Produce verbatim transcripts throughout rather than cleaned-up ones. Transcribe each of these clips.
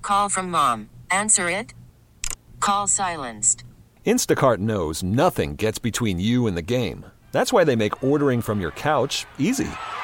Call from mom. Answer it. Call silenced. Instacart knows nothing gets between you and the game. That's why they make ordering from your couch easy.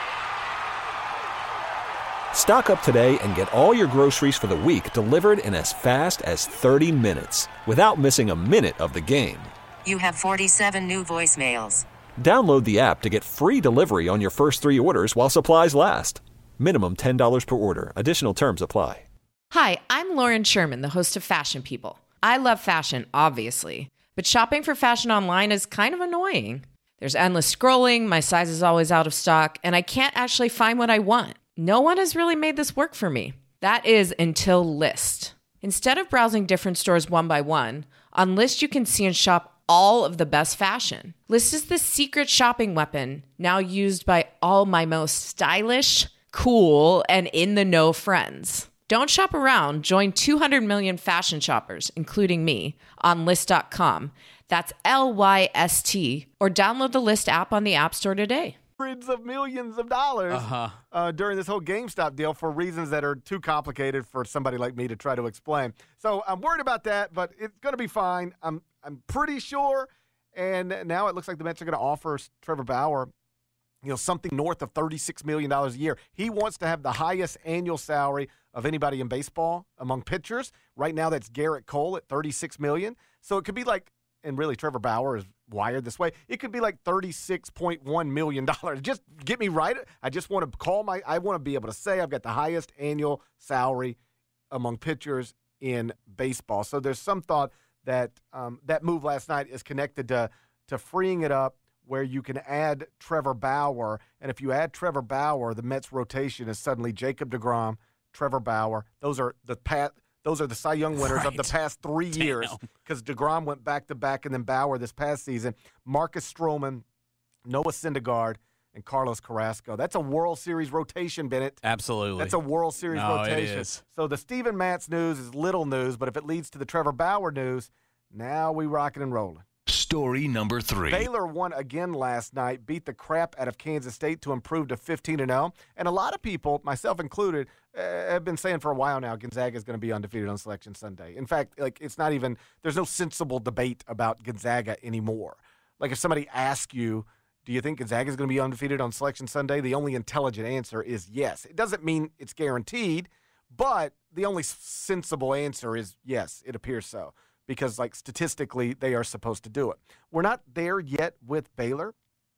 Stock up today and get all your groceries for the week delivered in as fast as thirty minutes without missing a minute of the game. You have forty-seven new voicemails. Download the app to get free delivery on your first three orders while supplies last. Minimum ten dollars per order. Additional terms apply. Hi, I'm Lauren Sherman, the host of Fashion People. I love fashion, obviously, but shopping for fashion online is kind of annoying. There's endless scrolling, my size is always out of stock, and I can't actually find what I want. No one has really made this work for me. That is until Lyst. Instead of browsing different stores one by one, on Lyst you can see and shop all of the best fashion. Lyst is the secret shopping weapon now used by all my most stylish, cool, and in-the-know friends. Don't shop around. Join two hundred million fashion shoppers, including me, on Lyst dot com. That's L Y S T. Or download the Lyst app on the App Store today. Hundreds of millions of dollars uh-huh. uh, during this whole GameStop deal for reasons that are too complicated for somebody like me to try to explain. So I'm worried about that, but it's going to be fine. I'm I'm pretty sure. And now it looks like the Mets are going to offer Trevor Bauer, you know, something north of thirty-six million dollars a year. He wants to have the highest annual salary of anybody in baseball among pitchers. Right now, that's Garrett Cole at thirty-six million dollars. So it could be like, and really Trevor Bauer is wired this way, it could be like thirty-six point one million dollars. Just get me right. I just want to call my, I want to be able to say I've got the highest annual salary among pitchers in baseball. So there's some thought that um, that move last night is connected to to freeing it up where you can add Trevor Bauer. And if you add Trevor Bauer, the Mets rotation is suddenly Jacob deGrom, Trevor Bauer. Those are the pat. Those are the Cy Young winners right. of the past three Damn. years because deGrom went back-to-back and then Bauer this past season. Marcus Stroman, Noah Syndergaard, and Carlos Carrasco. That's a World Series rotation, Bennett. Absolutely. That's a World Series no, rotation. It is. So the Steven Matz news is little news, but if it leads to the Trevor Bauer news, now we rocking and rolling. Story number three. Baylor won again last night, beat the crap out of Kansas State to improve to fifteen and oh. And a lot of people, myself included, uh, have been saying for a while now Gonzaga is going to be undefeated on Selection Sunday. In fact, like it's not even – there's no sensible debate about Gonzaga anymore. Like if somebody asks you, do you think Gonzaga is going to be undefeated on Selection Sunday, the only intelligent answer is yes. It doesn't mean it's guaranteed, but the only sensible answer is yes, it appears so. Because, like, statistically, they are supposed to do it. We're not there yet with Baylor.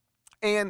And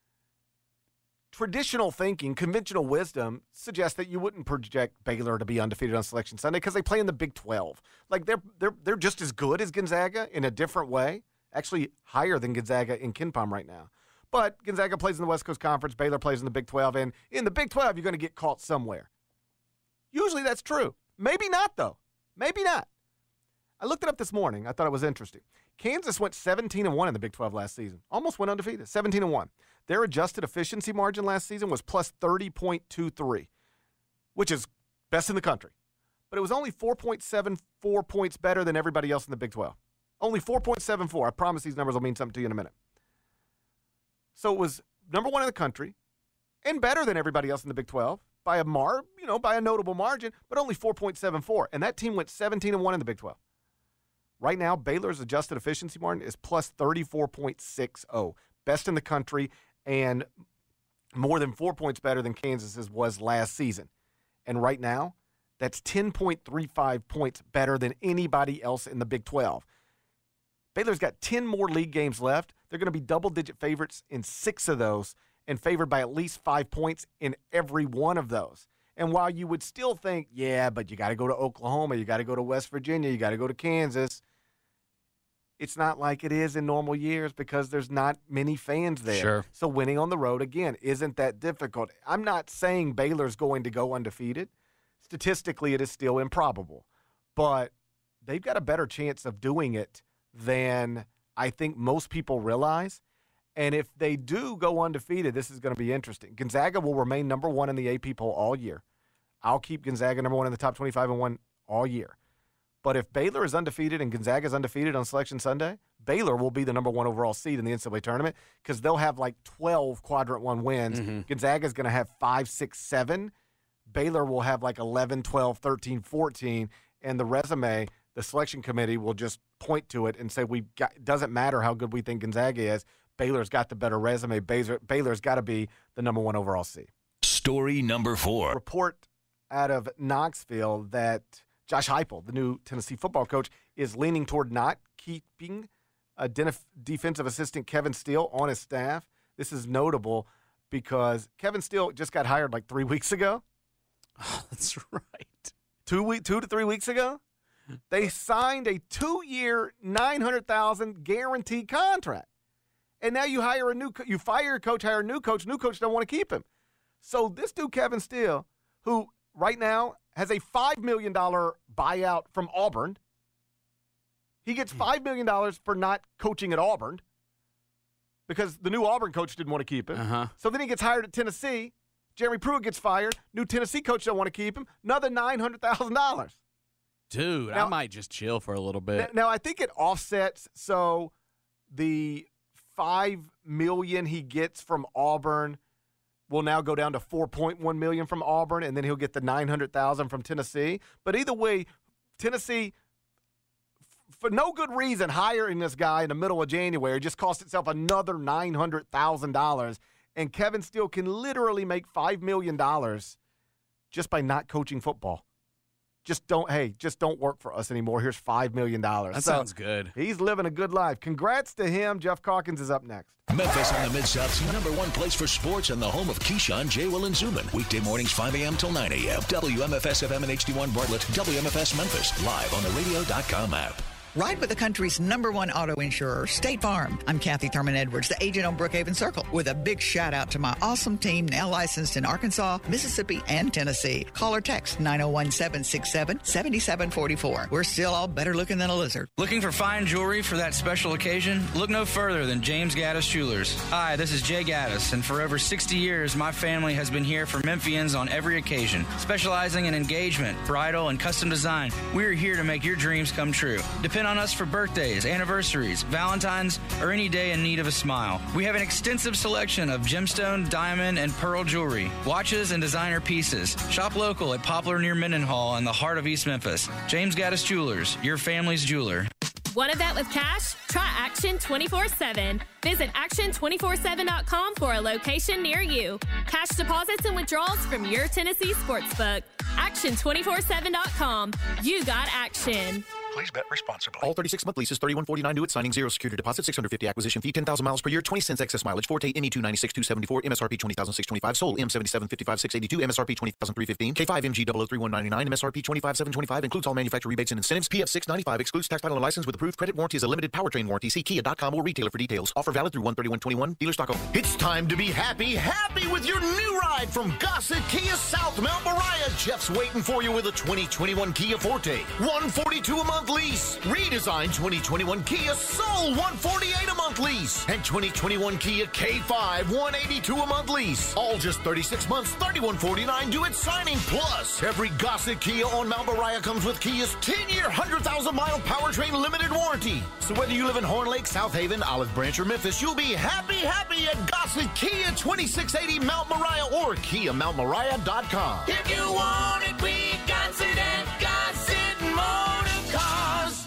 traditional thinking, conventional wisdom, suggests that you wouldn't project Baylor to be undefeated on Selection Sunday because they play in the Big twelve. Like, they're they're they're just as good as Gonzaga in a different way. Actually, higher than Gonzaga in KenPom right now. But Gonzaga plays in the West Coast Conference. Baylor plays in the Big twelve. And in the Big twelve, you're going to get caught somewhere. Usually that's true. Maybe not, though. Maybe not. I looked it up this morning. I thought it was interesting. Kansas went seventeen and one in the Big twelve last season. Almost went undefeated. seventeen and one. Their adjusted efficiency margin last season was plus thirty point two three, which is best in the country. But it was only four point seven four points better than everybody else in the Big twelve. Only four point seven four. I promise these numbers will mean something to you in a minute. So it was number one in the country and better than everybody else in the Big twelve by a mar, you know, by a notable margin, but only four point seven four. And that team went seventeen and one in the Big twelve. Right now, Baylor's adjusted efficiency margin is plus thirty-four point six oh. Best in the country and more than four points better than Kansas's was last season. And right now, that's ten point three five points better than anybody else in the Big twelve. Baylor's got ten more league games left. They're going to be double-digit favorites in six of those and favored by at least five points in every one of those. And while you would still think, yeah, but you got to go to Oklahoma, you got to go to West Virginia, you got to go to Kansas, it's not like it is in normal years because there's not many fans there. Sure. So winning on the road, again, isn't that difficult. I'm not saying Baylor's going to go undefeated. Statistically, it is still improbable. But they've got a better chance of doing it than I think most people realize. And if they do go undefeated, this is going to be interesting. Gonzaga will remain number one in the A P poll all year. I'll keep Gonzaga number one in the top twenty-five and one all year. But if Baylor is undefeated and Gonzaga is undefeated on Selection Sunday, Baylor will be the number one overall seed in the N C double A tournament because they'll have like twelve quadrant one wins. Mm-hmm. Gonzaga is going to have five, six, seven. Baylor will have like eleven, twelve, thirteen, fourteen, and the resume, the selection committee will just point to it and say, we got, it doesn't matter how good we think Gonzaga is. Baylor's got the better resume. Baylor, Baylor's got to be the number one overall seed. Story number four. Report out of Knoxville that Josh Heupel, the new Tennessee football coach, is leaning toward not keeping a def- defensive assistant Kevin Steele on his staff. This is notable because Kevin Steele just got hired like three weeks ago. Oh, that's right. Two week, two to three weeks ago, they signed a two-year, nine hundred thousand dollars guaranteed contract, and now you hire a new, co- you fire a coach, hire a new coach. New coach don't want to keep him. So this dude Kevin Steele, who right now has a five million dollars buyout from Auburn, he gets five million dollars for not coaching at Auburn because the new Auburn coach didn't want to keep him. Uh-huh. So then he gets hired at Tennessee. Jeremy Pruitt gets fired. New Tennessee coach don't want to keep him. Another nine hundred thousand dollars. Dude, Now- I might just chill for a little bit. Now, now, I think it offsets. So the five million dollars he gets from Auburn will now go down to four point one million dollars from Auburn, and then he'll get the nine hundred thousand dollars from Tennessee. But either way, Tennessee, f- for no good reason, hiring this guy in the middle of January just cost itself another nine hundred thousand dollars. And Kevin Steele can literally make five million dollars just by not coaching football. Just don't, hey, just don't work for us anymore. Here's five million dollars. That So, sounds good. he's living a good life. Congrats to him. Jeff Calkins is up next. Memphis on the Mid-South's number one place for sports and the home of Keyshawn, J. Will, and Zubin. Weekday mornings, five a.m. till nine a.m. W M F S F M and H D one Bartlett. W M F S Memphis. Live on the radio dot com app. Ride with the country's number one auto insurer, State Farm. I'm Kathy Thurman Edwards, the agent on Brookhaven Circle, with a big shout out to my awesome team now licensed in Arkansas, Mississippi, and Tennessee. Call or text nine oh one, seven six seven, seven seven four four. We're still all better looking than a lizard. Looking for fine jewelry for that special occasion? Look no further than James Gaddis Jewelers. Hi, this is Jay Gaddis, and for over sixty years, my family has been here for Memphians on every occasion. Specializing in engagement, bridal, and custom design, we are here to make your dreams come true. Depend on us for birthdays, anniversaries, Valentine's, or any day in need of a smile. We have an extensive selection of gemstone, diamond, and pearl jewelry, watches, and designer pieces. Shop local at Poplar near Mendenhall in the heart of East Memphis. James Gaddis Jewelers, your family's jeweler. Want a vet with cash? Try Action twenty-four seven. Visit action two four seven dot com for a location near you. Cash deposits and withdrawals from your Tennessee sportsbook. action two four seven dot com. You got action. Please bet responsibly. All thirty-six month leases, thirty-one forty-nine due at signing, zero security deposit, six hundred fifty acquisition fee, ten thousand miles per year, twenty cents excess mileage, Forte M E two ninety-six two seventy-four, M S R P twenty thousand six hundred twenty-five, Soul M seventy-seven fifty-five six eighty-two, M S R P twenty thousand three hundred fifteen, K five M G zero zero three one ninety-nine, M S R P twenty-five thousand seven hundred twenty-five, includes all manufacturer rebates and incentives, P F six ninety-five, excludes tax title and license with approved credit warranty, is a limited powertrain warranty. See Kia dot com or retailer for details. Offer valid through one thirty-one twenty-one, dealer stock only. It's time to be happy, happy with your new ride from Gossett Kia South Mount Moriah. Jeff's waiting for you with a twenty twenty-one Kia Forte, one forty-two a month lease. Redesigned twenty twenty-one Kia Soul, one forty-eight a month lease. And twenty twenty-one Kia K five, one eighty-two a month lease. All just thirty-six months, thirty-one forty-nine due at signing. Plus, every Gossett Kia on Mount Moriah comes with Kia's ten-year, one hundred thousand mile powertrain limited warranty. So whether you live in Horn Lake, South Haven, Olive Branch, or Memphis, you'll be happy, happy at Gossett Kia, twenty-six eighty Mount Moriah or Kia Mount Moriah dot com. If you want it, we got it at Gossett Motor Cars.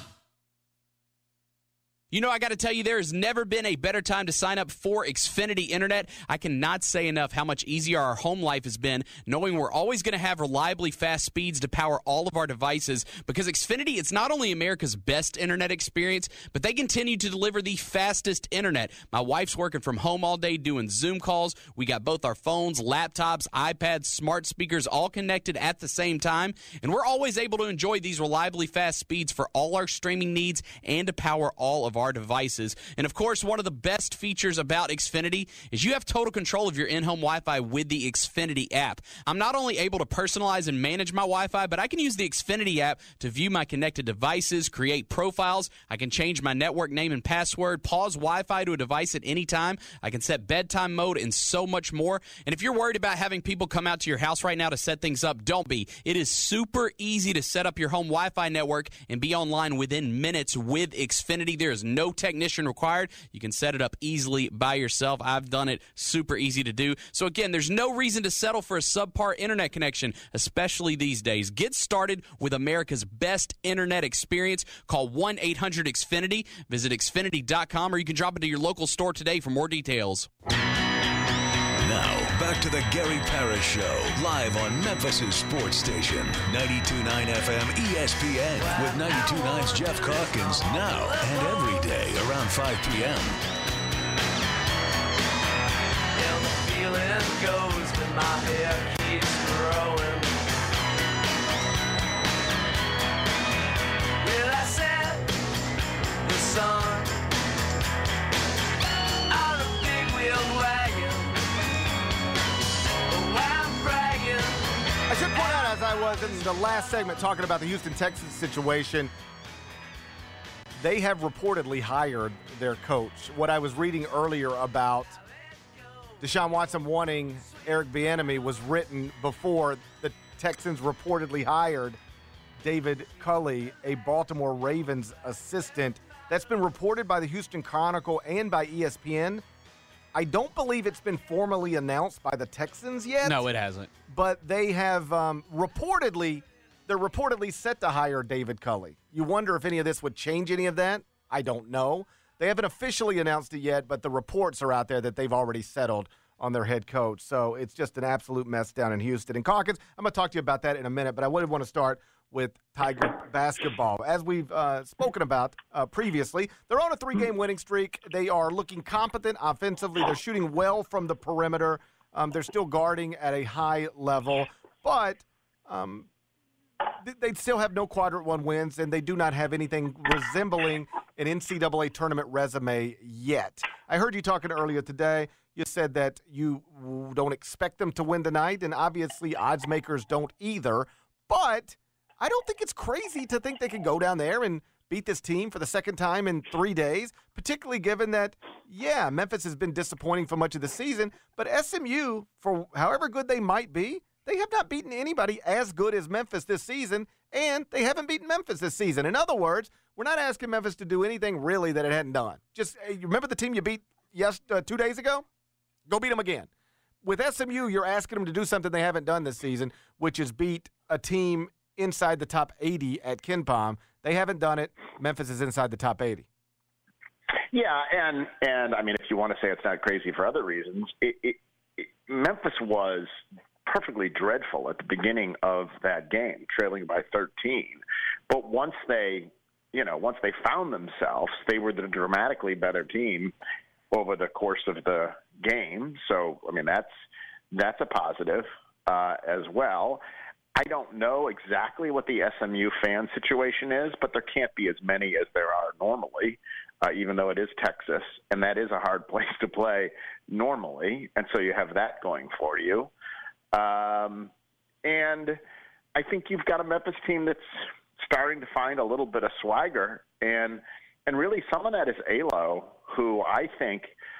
You know, I got to tell you, there has never been a better time to sign up for Xfinity Internet. I cannot say enough how much easier our home life has been, knowing we're always going to have reliably fast speeds to power all of our devices. Because Xfinity, it's not only America's best internet experience, but they continue to deliver the fastest internet. My wife's working from home all day doing Zoom calls. We got both our phones, laptops, iPads, smart speakers all connected at the same time. And we're always able to enjoy these reliably fast speeds for all our streaming needs and to power all of our devices. And of course, one of the best features about Xfinity is you have total control of your in-home Wi-Fi with the Xfinity app. I'm not only able to personalize and manage my Wi-Fi, but I can use the Xfinity app to view my connected devices, create profiles. I can change my network name and password, pause Wi-Fi to a device at any time. I can set bedtime mode and so much more. And if you're worried about having people come out to your house right now to set things up, don't be. It is super easy to set up your home Wi-Fi network and be online within minutes with Xfinity. There is no technician required. You can set it up easily by yourself. I've done it. Super easy to do. So again, there's no reason to settle for a subpar internet connection, especially these days. Get started with America's best internet experience. Call one eight hundred X Finity. Visit Xfinity dot com, or you can drop into your local store today for more details. Now, back to the Gary Parrish Show, live on Memphis' sports station, ninety-two point nine F M E S P N, with ninety-two point nine's Jeff Calkins, now and every day around five p.m. Yeah, the feeling goes when my hair keeps growing. Yeah, I said the sun on a big wheeled wagon. I should point out, as I was in the last segment talking about the Houston Texans situation, they have reportedly hired their coach. What I was reading earlier about Deshaun Watson wanting Eric Bieniemy was written before the Texans reportedly hired David Culley, a Baltimore Ravens assistant. That's been reported by the Houston Chronicle and by E S P N. I don't believe it's been formally announced by the Texans yet. No, it hasn't. But they have um, reportedly, they're reportedly set to hire David Culley. You wonder if any of this would change any of that? I don't know. They haven't officially announced it yet, but the reports are out there that they've already settled on their head coach. So it's just an absolute mess down in Houston. And Calkins, I'm going to talk to you about that in a minute, but I would want to start with Tiger basketball. As we've uh, spoken about uh, previously, they're on a three-game winning streak. They are looking competent offensively. They're shooting well from the perimeter. Um, they're still guarding at a high level, but um, th- they still have no quadrant one wins, and they do not have anything resembling an N C double A tournament resume yet. I heard you talking earlier today. You said that you don't expect them to win tonight, and obviously odds makers don't either, but I don't think it's crazy to think they can go down there and beat this team for the second time in three days, particularly given that, yeah, Memphis has been disappointing for much of the season, but S M U, for however good they might be, they have not beaten anybody as good as Memphis this season, and they haven't beaten Memphis this season. In other words, we're not asking Memphis to do anything really that it hadn't done. Just uh, you remember the team you beat yes uh, two days ago? Go beat them again. With S M U, you're asking them to do something they haven't done this season, which is beat a team inside the top eighty at KenPom. They haven't done it. Memphis is inside the top eighty. Yeah, and and I mean, if you want to say it's not crazy for other reasons, it, it, it, Memphis was perfectly dreadful at the beginning of that game, trailing by thirteen. But once they, you know, once they found themselves, they were the dramatically better team over the course of the game. So, I mean, that's that's a positive uh, as well. I don't know exactly what the S M U fan situation is, but there can't be as many as there are normally, uh, even though it is Texas, and that is a hard place to play normally, and so you have that going for you. Um, and I think you've got a Memphis team that's starting to find a little bit of swagger, and and really some of that is Alo, who I think,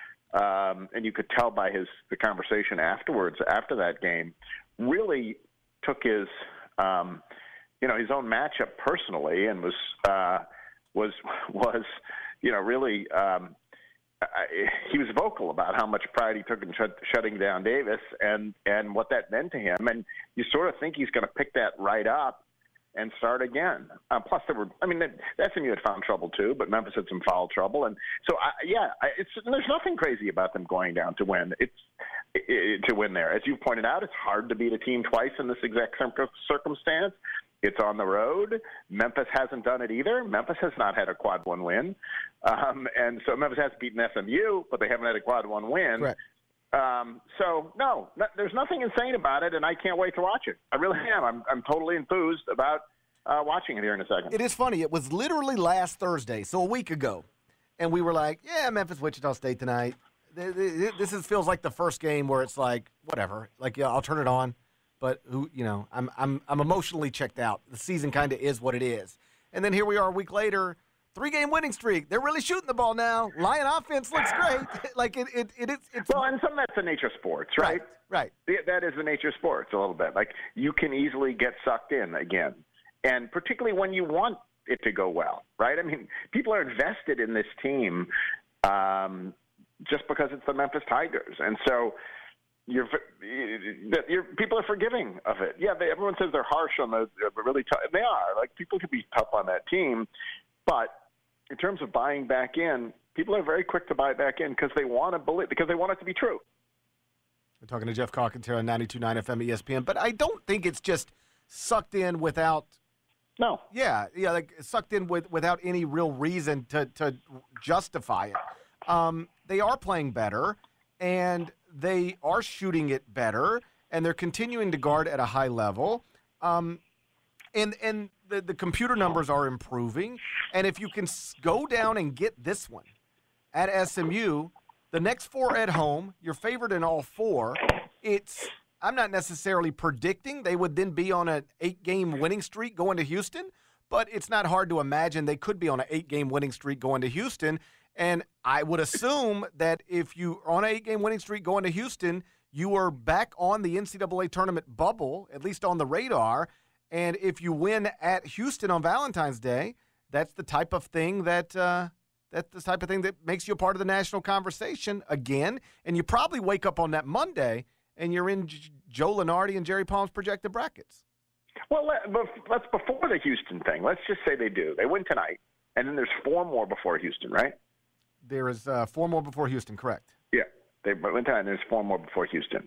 um, and you could tell by his the conversation afterwards, after that game, really took his, um, you know, his own matchup personally, and was uh, was was, you know, really um, I, he was vocal about how much pride he took in shut, shutting down Davis, and and what that meant to him. And you sort of think he's going to pick that right up and start again. Uh, plus, there were, I mean, the S M U had found trouble too, but Memphis had some foul trouble, and so I, yeah, I, it's there's nothing crazy about them going down to win. It's it, to win there, as you pointed out, it's hard to beat a team twice in this exact circumstance. It's on the road. Memphis hasn't done it either. Memphis has not had a quad one win, um, and so Memphis has beaten S M U, but they haven't had a quad one win. Right. Um, so no, no, there's nothing insane about it, and I can't wait to watch it. I really am. I'm, I'm totally enthused about uh, watching it here in a second. It is funny. It was literally last Thursday, so a week ago, and we were like, "Yeah, Memphis, Wichita State tonight." This is feels like the first game where it's like, whatever. Like, yeah, I'll turn it on, but who, you know, I'm I'm I'm emotionally checked out. The season kind of is what it is, and then here we are a week later. Three-game winning streak. They're really shooting the ball now. Lion offense looks great. like it, it, it is. It's well, and some of that's the nature of sports, right? Right. right. That is the nature of sports a little bit. Like you can easily get sucked in again, and particularly when you want it to go well, right? I mean, people are invested in this team um, just because it's the Memphis Tigers. And so you're, you're people are forgiving of it. Yeah, they, everyone says they're harsh on the they're really tough. They are. Like, people can be tough on that team. But in terms of buying back in, people are very quick to buy back in because they want to believe, because they want it to be true. We're talking to Jeff Calkins here on ninety-two point nine F M E S P N, but I don't think it's just sucked in without. No. Yeah, yeah, like sucked in with without any real reason to to justify it. Um, they are playing better, and they are shooting it better, and they're continuing to guard at a high level. Um, and and the the computer numbers are improving, and if you can go down and get this one at S M U. The next four at home, you're favored in all four. It's I'm not necessarily predicting they would then be on an eight-game winning streak going to Houston, but it's not hard to imagine they could be on an eight-game winning streak going to Houston. And I would assume that if you are on an eight-game winning streak going to Houston, you are back on the N C double A tournament bubble, at least on the radar. And if you win at Houston on Valentine's Day, that's the type of thing that uh, – That's the type of thing that makes you a part of the national conversation again. And you probably wake up on that Monday and you're in J- Joe Lunardi and Jerry Palm's projected brackets. Well, let, let's before the Houston thing. Let's just say they do. They win tonight, and then there's four more before Houston, right? There is uh, four more before Houston, correct? Yeah, they win tonight, and there's four more before Houston.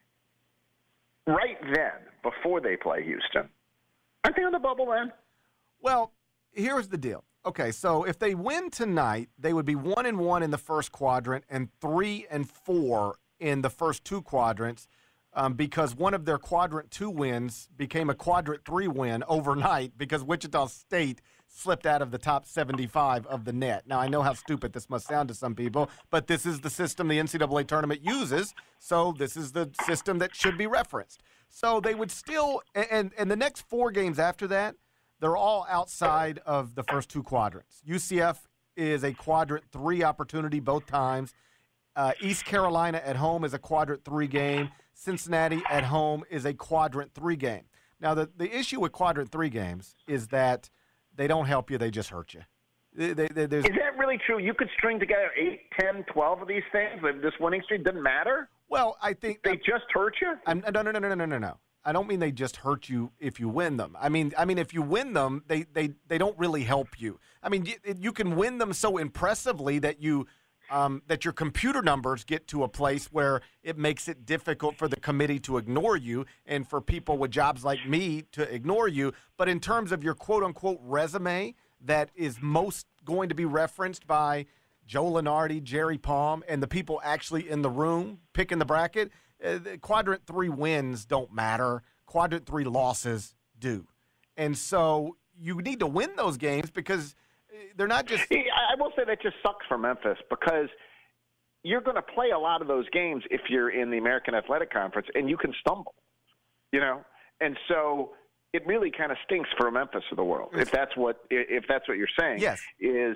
Right then, before they play Houston, aren't they on the bubble then? Well, here's the deal. Okay, so if they win tonight, they would be one and one in the first quadrant and three and four in the first two quadrants, um, because one of their quadrant two wins became a quadrant three win overnight because Wichita State slipped out of the top seventy-five of the net. Now, I know how stupid this must sound to some people, but this is the system the N C double A tournament uses, so this is the system that should be referenced. So they would still, and, and the next four games after that, they're all outside of the first two quadrants. U C F is a quadrant three opportunity both times. Uh, East Carolina at home is a quadrant three game. Cincinnati at home is a quadrant three game. Now, the, the issue with quadrant three games is that they don't help you, they just hurt you. They, they, they, is that really true? You could string together eight, ten, twelve of these things. This winning streak doesn't matter? Well, I think they just hurt you? I'm, no, no, no, no, no, no, no. I don't mean they just hurt you if you win them. I mean, I mean if you win them, they they, they don't really help you. I mean, you, you can win them so impressively that you um, that your computer numbers get to a place where it makes it difficult for the committee to ignore you and for people with jobs like me to ignore you. But in terms of your quote-unquote resume that is most going to be referenced by Joe Lunardi, Jerry Palm, and the people actually in the room picking the bracket, Uh, the quadrant three wins don't matter. Quadrant three losses do. And so you need to win those games because they're not just – I will say that just sucks for Memphis because you're going to play a lot of those games if you're in the American Athletic Conference, and you can stumble, you know. And so it really kind of stinks for Memphis of the world, if that's what if that's what you're saying. Yes. Is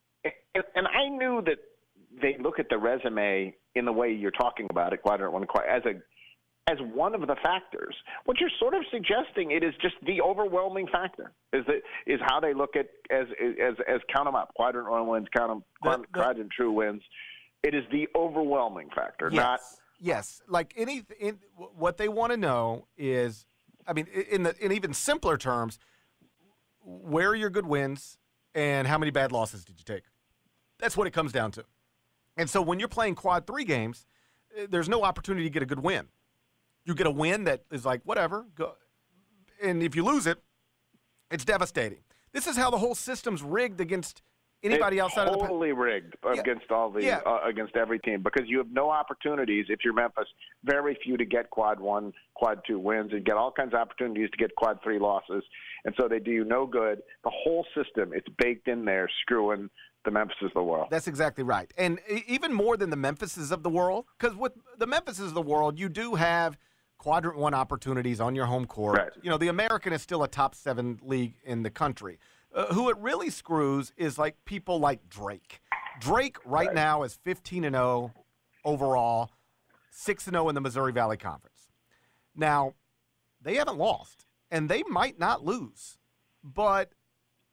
and I knew that they look at the resume in the way you're talking about it, quadrant one, as a as one of the factors. What you're sort of suggesting, it is just the overwhelming factor. Is that is how they look at as as as count them up, quadrant one wins, count them, the, the, quadrant two wins. It is the overwhelming factor, yes, not yes. Like any, in, what they want to know is, I mean, in the in even simpler terms, where are your good wins and how many bad losses did you take? That's what it comes down to. And so when you're playing quad three games, there's no opportunity to get a good win. You get a win that is like, whatever. Go. And if you lose it, it's devastating. This is how the whole system's rigged against anybody it's outside of the – totally rigged yeah. against all the yeah. uh, against every team because you have no opportunities if you're Memphis, very few to get quad one, quad two wins and get all kinds of opportunities to get quad three losses. And so they do you no good. The whole system, it's baked in there screwing – the Memphises of the world. That's exactly right. And even more than the Memphises of the world, because with the Memphises of the world, you do have quadrant one opportunities on your home court. Right. You know, the American is still a top seven league in the country. Uh, who it really screws is like people like Drake. Drake right, right. now is fifteen and oh overall, six and oh in the Missouri Valley Conference. Now, they haven't lost, and they might not lose, but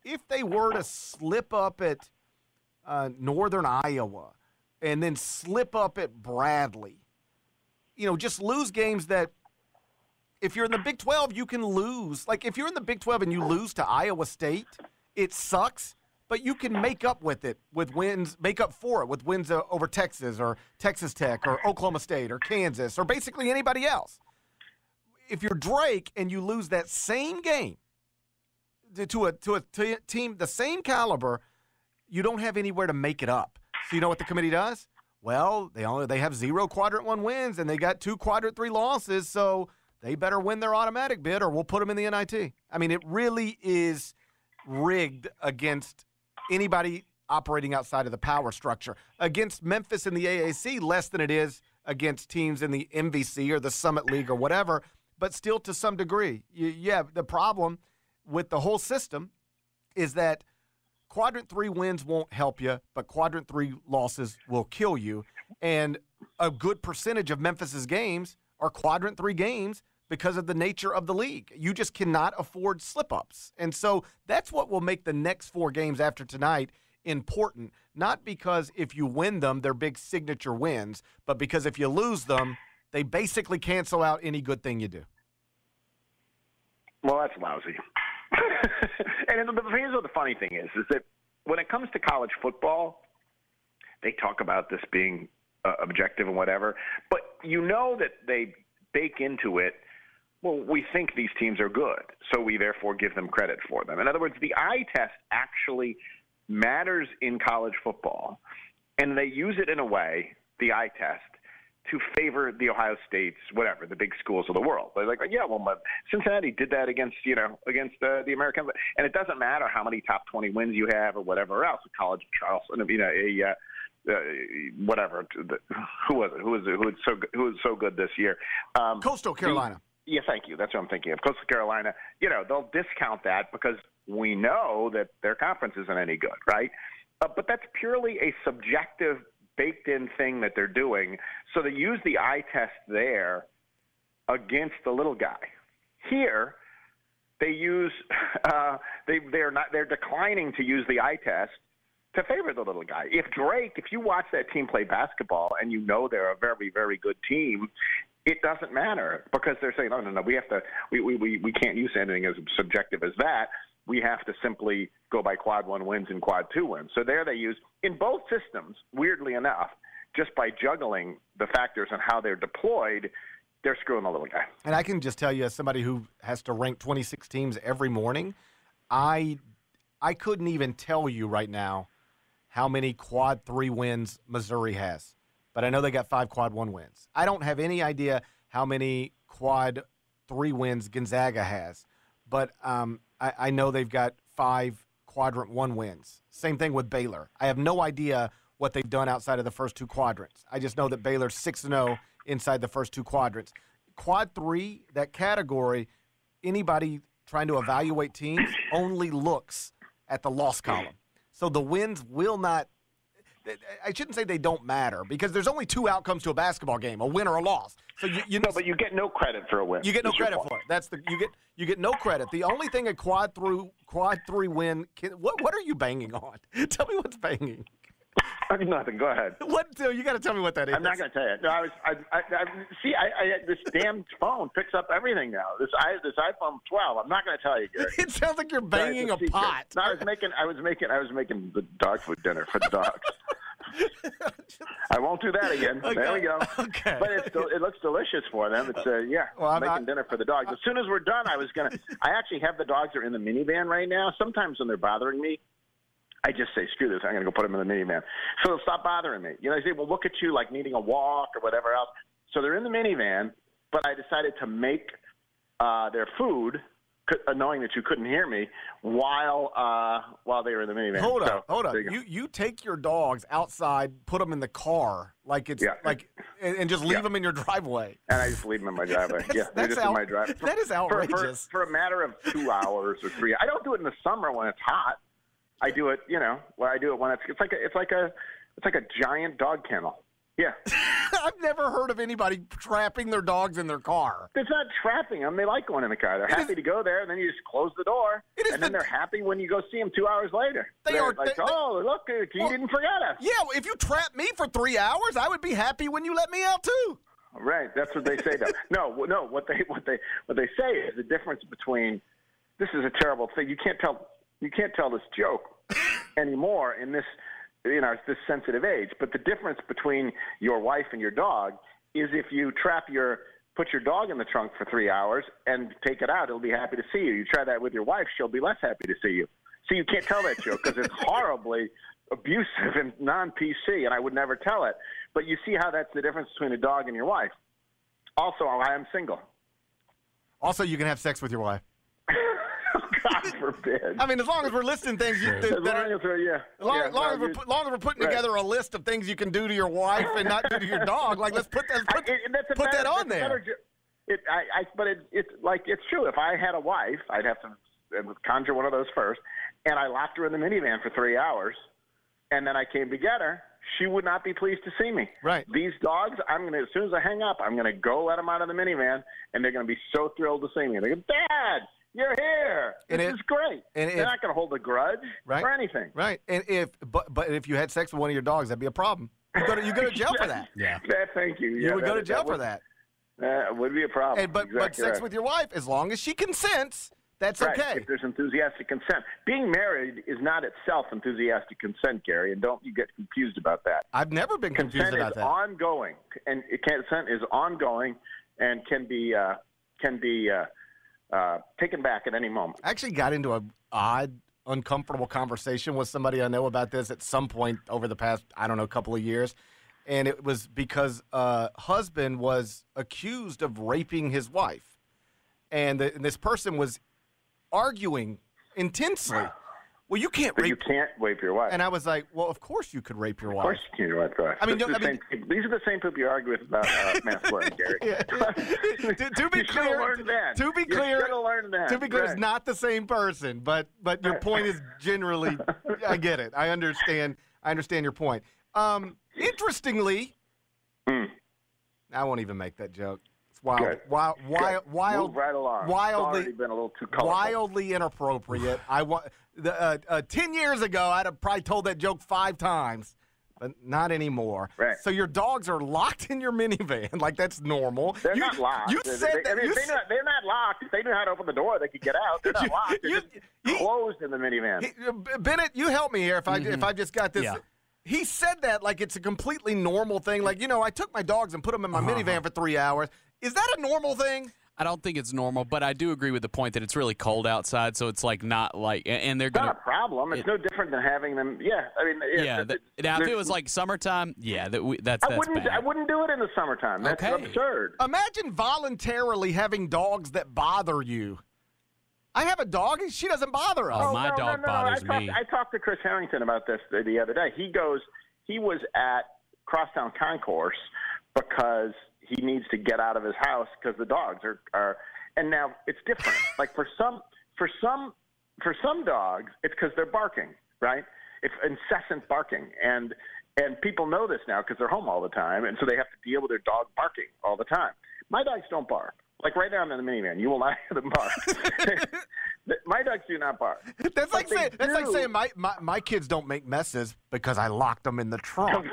if they were to slip up at uh, Northern Iowa and then slip up at Bradley, you know, just lose games that if you're in the Big twelve, you can lose. Like, if you're in the Big twelve and you lose to Iowa State, it sucks, but you can make up with it with wins, make up for it with wins uh, over Texas or Texas Tech or Oklahoma State or Kansas or basically anybody else. If you're Drake and you lose that same game to, to a to a t- team the same caliber, you don't have anywhere to make it up. So you know what the committee does? Well, they only they have zero quadrant one wins and they got two quadrant three losses, so they better win their automatic bid or we'll put them in the N I T. I mean, it really is rigged against anybody operating outside of the power structure. Against Memphis in the A A C, less than it is against teams in the M V C or the Summit League or whatever, but still to some degree. You, yeah, the problem with the whole system is that quadrant three wins won't help you, but quadrant three losses will kill you. And a good percentage of Memphis's games are quadrant three games because of the nature of the league. You just cannot afford slip-ups. And so that's what will make the next four games after tonight important, not because if you win them, they're big signature wins, but because if you lose them, they basically cancel out any good thing you do. Well, that's lousy. And the, here's what the funny thing is, is that when it comes to college football, they talk about this being uh, objective and whatever, but you know that they bake into it, well, we think these teams are good, so we therefore give them credit for them. In other words, the eye test actually matters in college football, and they use it in a way, the eye test, to favor the Ohio States, whatever, the big schools of the world. They're like, yeah, well, Cincinnati did that against, you know, against uh, the American, and it doesn't matter how many top twenty wins you have or whatever else. College of Charleston, you know, a uh, uh, whatever. Who was it? Who was it? Who was so who was so good this year? Um, Coastal Carolina. The, yeah, thank you. That's what I'm thinking of. Coastal Carolina. You know, they'll discount that because we know that their conference isn't any good, right? Uh, but that's purely a subjective, baked-in thing that they're doing. So they use the eye test there against the little guy. Here, they use uh, they they're not they're declining to use the eye test to favor the little guy. If Drake, if you watch that team play basketball and you know they're a very, very good team, it doesn't matter because they're saying, no, no, no, we have to, we we we, we can't use anything as subjective as that. We have to simply go by quad one wins and quad two wins. So there they use, in both systems, weirdly enough, just by juggling the factors and how they're deployed, they're screwing the little guy. And I can just tell you, as somebody who has to rank twenty-six teams every morning, I I couldn't even tell you right now how many quad three wins Missouri has. But I know they got five quad one wins. I don't have any idea how many quad three wins Gonzaga has. But um, I, I know they've got five quadrant one wins. Same thing with Baylor. I have no idea what they've done outside of the first two quadrants. I just know that Baylor's six and oh inside the first two quadrants. Quad three, that category, anybody trying to evaluate teams only looks at the loss column. So the wins will not – I shouldn't say they don't matter because there's only two outcomes to a basketball game, a win or a loss. So you, you no, but you get no credit for a win. You get no credit for it. That's the you get you get no credit. The only thing a quad through quad three win can, what what are you banging on? Tell me what's banging. Nothing. Go ahead. What? You got to tell me what that is. I'm not going to tell you. No, I was. I, I, I see. I, I this damn phone picks up everything now. This i this iPhone twelve. I'm not going to tell you, Gary. It sounds like you're banging a, a pot. No, I was making. I was making. I was making the dog food dinner for the dogs. I won't do that again. Okay. There we go. Okay. But it's, it looks delicious for them. It's uh, yeah, well, I'm making not, dinner for the dogs. As soon as we're done, I was gonna. I actually have the dogs are in the minivan right now. Sometimes when they're bothering me, I just say, screw this, I'm going to go put them in the minivan. So they'll stop bothering me. You know, they say, well, look at you like needing a walk or whatever else. So they're in the minivan, but I decided to make uh, their food, knowing that you couldn't hear me, while uh, while they were in the minivan. Hold so, up, hold up. You, you you take your dogs outside, put them in the car, like it's yeah. like, and, and just leave yeah. them in your driveway. And I just leave them in my driveway. that's, yeah, that's just out, in my driveway. That is outrageous. For, for, for a matter of two hours or three. I don't do it in the summer when it's hot. I do it, you know, well, I do it when it's it's like a it's like a it's like a giant dog kennel. Yeah. I've never heard of anybody trapping their dogs in their car. It's not trapping them. They like going in the car. They're It happy is, to go there, and then you just close the door. It is and then the, they're happy when you go see them two hours later. They they're are like, they, oh, look, you well, didn't forget us. Yeah, well, if you trap me for three hours, I would be happy when you let me out too. Right. That's what they say, though. no, no. What they what they what they say is the difference between. This is a terrible thing. You can't tell you can't tell this joke anymore in this you know this sensitive age. But the difference between your wife and your dog is if you trap your put your dog in the trunk for three hours and take it out, it'll be happy to see you. You try that with your wife, she'll be less happy to see you. So you can't tell that joke because it's horribly abusive and non-P C, and I would never tell it. But you see how that's the difference between a dog and your wife. Also, I am single. Also, you can have sex with your wife. God forbid. I mean, as long as we're listing things, you, that, as long that are, as we're, yeah. as long, yeah, as, long well, as we're, you- put- long as we're putting right. together a list of things you can do to your wife and not do to your dog, like let's put that, let's put, I, it, that's a put better, that on that's a there. better jo- It, I, I, but it, it's like it's true. If I had a wife, I'd have to uh, conjure one of those first, and I locked her in the minivan for three hours, and then I came to get her. She would not be pleased to see me. Right. These dogs, I'm gonna as soon as I hang up, I'm gonna go let them out of the minivan, and they're gonna be so thrilled to see me. They go, Dad, you're here. And This it- is great. and They're if- not gonna hold a grudge Right. or anything. Right. And if but but if you had sex with one of your dogs, that'd be a problem. You go to you go to jail for that. Yeah. Yeah, thank you. You Yeah, would go that- to jail that for would- that. That would be a problem. And but but Exactly sex right. with your wife, as long as she consents, that's Right, okay. if there's enthusiastic consent. Being married is not itself enthusiastic consent, Gary, and don't you get confused about that. I've never been confused Consent about is that. ongoing, and consent is ongoing and can be uh, can be uh, uh, taken back at any moment. I actually got into a odd, uncomfortable conversation with somebody I know about this at some point over the past, I don't know, couple of years. And it was because a husband was accused of raping his wife. And, the, and this person was arguing intensely. Well, you can't But rape. you can't rape your wife. And I was like, well, of course you could rape your Of wife. course you can rape your wife. I mean, This no, is the I mean- same people- these are the same people you argue with about uh, masculinity, Gary. Yeah. to, to be You should've clear, learned that. to be You clear, should've learned that. to be clear, Right. it's not the same person. But but your point is generally, I get it. I understand. I understand your point. Um, interestingly, Mm. I won't even make that joke. It's wild, Good. wild, wild, Good. wild, Move right along. It's wildly, already been a little too colorful. wildly inappropriate. I want the uh, uh, ten years ago, I'd have probably told that joke five times. But not anymore. Right. So your dogs are locked in your minivan, like that's normal. They're you, not locked. You They- said they, that. I mean, you they s- not, they're not locked. If they knew how to open the door, they could get out. They're not You- locked. They're you- just he- closed in the minivan. He- uh, Bennett, you help me here if I if I just got this. Yeah. He said that like it's a completely normal thing. Like, you know, I took my dogs and put them in my Uh-huh. minivan for three hours. Is that a normal thing? I don't think it's normal, but I do agree with the point that it's really cold outside, so it's like not like, and they're It's not gonna. a problem. It's it- no different than having them. Yeah, I mean, Yeah. th- That, now, if it there's- was like summertime, yeah, that we, that's I that's wouldn't. bad. I wouldn't do it in the summertime. That's Okay. absurd. Imagine voluntarily having dogs that bother you. I have a dog and she doesn't bother us. Oh, my no, dog no, no, bothers I talked, me. I talked to Chris Harrington about this the, the other day. He goes, he was at Crosstown Concourse because he needs to get out of his house because the dogs are, are. And now it's different. Like for some, for some, for some dogs, it's because they're barking, right? It's incessant barking, and and people know this now because they're home all the time, and so they have to deal with their dog barking all the time. My dogs don't bark. Like right now, I'm in the minivan. You will not hear them bark. My dogs do not bark. That's like But they saying that's like do. saying my, my, my kids don't make messes because I locked them in the trunk.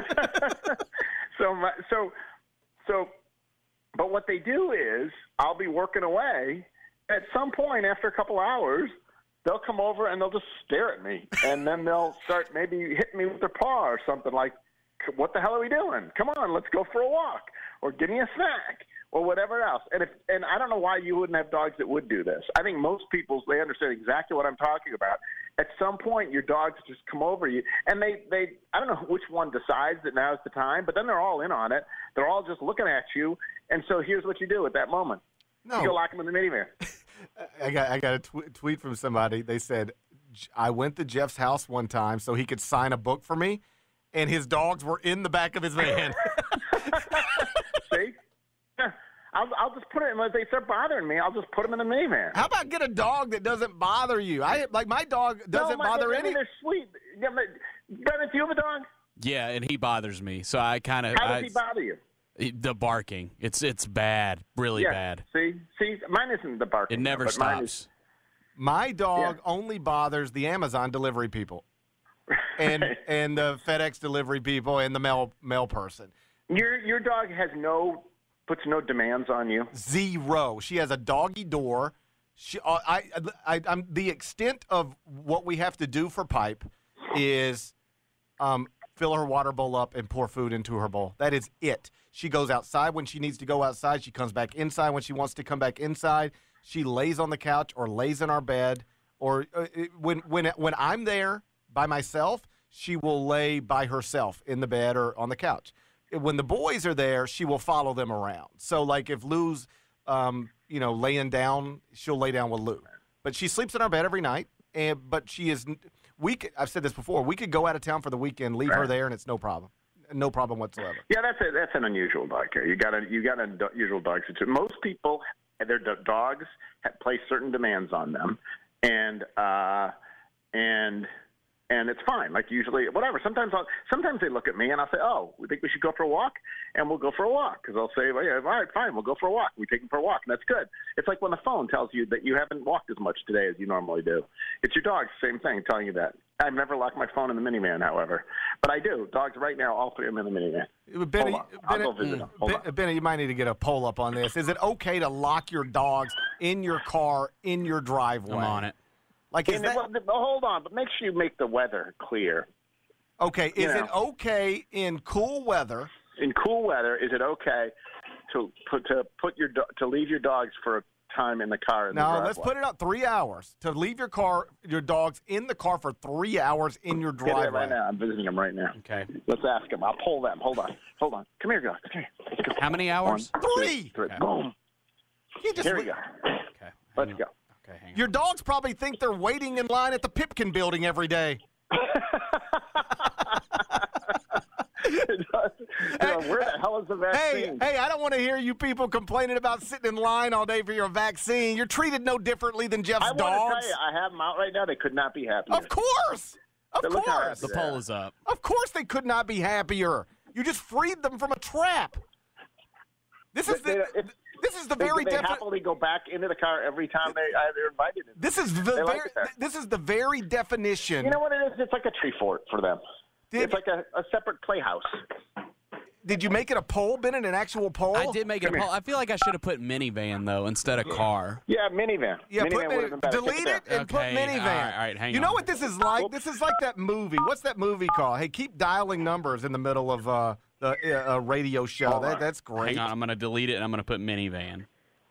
so my, so so but what they do is I'll be working away. At some point after a couple hours, they'll come over and they'll just stare at me, and then they'll start maybe hitting me with their paw or something like, "What the hell are we doing? Come on, let's go for a walk, or give me a snack, or whatever else." And if and I don't know why you wouldn't have dogs that would do this. I think most people, they understand exactly what I'm talking about. At some point, your dogs just come over you, and they, they I don't know which one decides that now's the time, but then they're all in on it. They're all just looking at you, and so here's what you do at that moment. No. You go lock them in the minivan. I got I got a tw- tweet from somebody. They said, I went to Jeff's house one time so he could sign a book for me, and his dogs were in the back of his van. See? Yeah. I'll, I'll just put it, unless they start bothering me, I'll just put them in the minivan. How about get a dog that doesn't bother you? I like my dog doesn't no, my, bother I any. mean, they're sweet. Yeah, but, Brennan, do you have a dog? Yeah, and he bothers me. So I kind of. How does he bother you? The barking. It's it's bad, really yeah. bad. See, see, mine isn't the barking. It never but stops. Mine is, My dog Yeah. only bothers the Amazon delivery people, and and the FedEx delivery people, and the mail mail person. your your dog has no puts no demands on you. Zero. She has a doggy door. She, uh, I, I, I'm the extent of what we have to do for Pipe is um, fill her water bowl up and pour food into her bowl. That is it. She goes outside when she needs to go outside. She comes back inside when she wants to come back inside. She lays on the couch or lays in our bed. Or uh, it- when when when I'm there by myself, she will lay by herself in the bed or on the couch. When the boys are there, she will follow them around. So, like, if Lou's, um, you know, laying down, she'll lay down with Lou. But she sleeps in our bed every night. And but she is, we could, I've said this before. We could go out of town for the weekend, leave her there, and it's no problem, no problem whatsoever. Yeah, that's a, that's an unusual dog care. You got a you got an unusual dog situation. Most people, their do- dogs have, place certain demands on them, and uh, and. And it's fine. Like usually, whatever. Sometimes, I'll, sometimes they look at me and I'll say, "Oh, we think we should go for a walk," and we'll go for a walk because I'll say, well, yeah, "All right, fine, we'll go for a walk." We take them for a walk, and that's good. It's like when the phone tells you that you haven't walked as much today as you normally do. It's your dog, same thing, telling you that. I've never locked my phone in the minivan, however, but I do. Dogs right now, all three of them in the minivan. Benny, Hold on. I'll Benny, go visit them. Hold Ben- on. Benny, you might need to get a poll up on this. Is it okay to lock your dogs in your car in your driveway? I'm on it. Like, is And that, well, th- hold on, but make sure you make the weather clear. okay, is you know. it okay in cool weather? In cool weather, is it okay to put to put your do- to leave your dogs for a time in the car? In the No, driveway? let's put it up three hours to leave your car, your dogs in the car for three hours in your Get it driveway. right now. I'm visiting them right now. Okay. Let's ask them. I'll pull them. Hold on. Hold on. Come here, guys. Come here. Let's go. How many hours? One, Three. two, three. Okay. Boom. You just Here we le- go. Okay. Let's hang go. on. Okay, hang on. Your dogs probably think they're waiting in line at the Pipkin building every day. You know, where the hell is the Hey, vaccine? hey, I don't want to hear you people complaining about sitting in line all day for your vaccine. You're treated no differently than Jeff's I want to dogs. tell you, I have them out right now. They could not be happier. Of course. Of Look how course. happy The poll is up. Of course they could not be happier. You just freed them from a trap. This is They- the they- it's- this is the They, very they definite happily go back into the car every time they uh, they're invited. In. This is the They very like it there. this is the very definition. You know what it is? It's like a tree fort for them. Did- it's like a, a separate playhouse. Did you make it a poll, Bennett, an actual poll? I did make it a poll. I feel like I should have put minivan, though, instead of car. Yeah, minivan. Yeah, minivan put would have mini- been better. delete Take it there. and put Okay, minivan. all right, all right, hang you know on. what this is like? This is like that movie. What's that movie called? Hey, keep dialing numbers in the middle of uh, the uh, uh, radio show. Hold That, on. that's great. Hang on, I'm going to delete it, and I'm going to put minivan.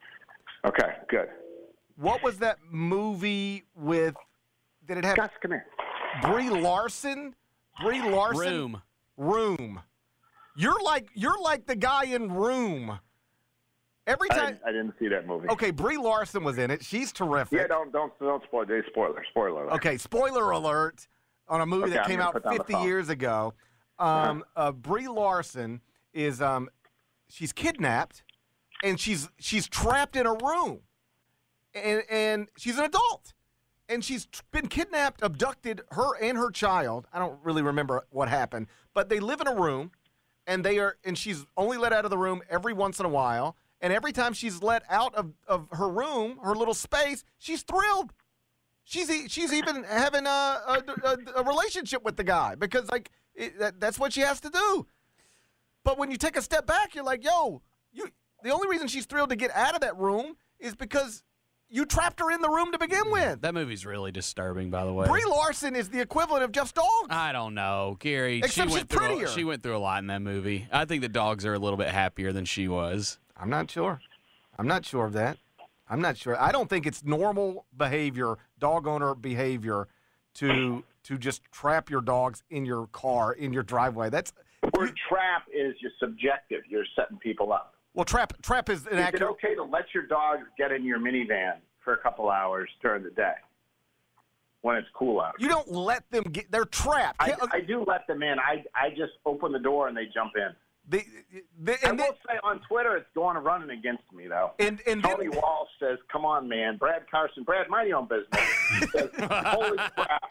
Okay, good. What was that movie with? Did it have Gus, come here. Brie Larson? Brie Larson. Room. Room. You're like you're like the guy in Room. Every I time. didn't, I didn't see that movie. Okay, Brie Larson was in it. She's terrific. Yeah, don't don't don't spoil. They spoiler. Spoiler. alert. Okay, spoiler alert on a movie Okay, that I'm came gonna out put down the fifty phone. years ago. Um, uh, Brie Larson is um, she's kidnapped, and she's she's trapped in a room, and and she's an adult, and she's t- been kidnapped, abducted, her and her child. I don't really remember what happened, but they live in a room, and they are and she's only let out of the room every once in a while. And every time she's let out of, of her room, her little space, she's thrilled. She's e- she's even having a, a, a, a relationship with the guy because like it, that, that's what she has to do. But when you take a step back, you're like, yo, you. The only reason she's thrilled to get out of that room is because you trapped her in the room to begin with. That movie's really disturbing, by the way. Brie Larson is the equivalent of Jeff's dog. I don't know, Gary. Except she she's went through prettier. A, she went through a lot in that movie. I think the dogs are a little bit happier than she was. I'm not sure. I'm not sure of that. I'm not sure. I don't think it's normal behavior, dog owner behavior, to to just trap your dogs in your car, in your driveway. That's The word trap is you're subjective. You're setting people up. well, trap trap is an Is it accurate. okay to let your dogs get in your minivan for a couple hours during the day when it's cool out? You don't let them get. They're trapped. I, Can't- I do let them in. I I just open the door and they jump in. They, they, I and will then, say on Twitter it's going and running against me though. and and then, Tony Walsh says, "Come on, man, Brad Carson, Brad, mind your own business." He says, "Holy crap,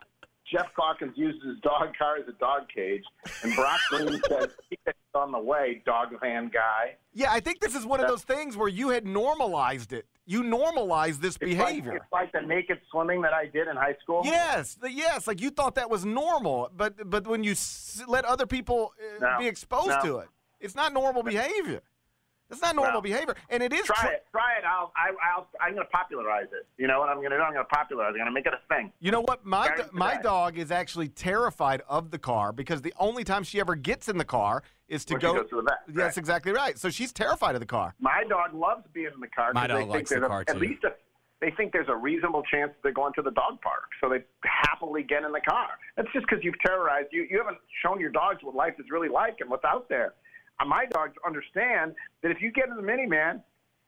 Jeff Calkins uses his dog car as a dog cage, and Brock Green says he's on the way, dog van guy. Yeah, I think this is one of those things where you had normalized it. You normalized this It's behavior. Like, it's like the naked swimming that I did in high school. Yes, the, yes, like you thought that was normal, but but when you s- let other people uh, No, be exposed no. to it, it's not normal behavior. It's not normal Well, behavior, and it is. Try tr- it. Try it. I'll, I, I'll, I'm going to popularize it. You know what I'm going to do? I'm going to popularize it. I'm going to make it a thing. You know what? My Starting do- my today. dog is actually terrified of the car because the only time she ever gets in the car is to When she go. goes to the vet, That's right. exactly right. So she's terrified of the car. My dog loves being in the car. 'cause My they dog think likes there's the a- car, At too. least a, they think there's a reasonable chance that they're going to the dog park, so they happily get in the car. That's just because you've terrorized. You you haven't shown your dogs what life is really like and what's out there. Uh, my dogs understand that if you get in the minivan,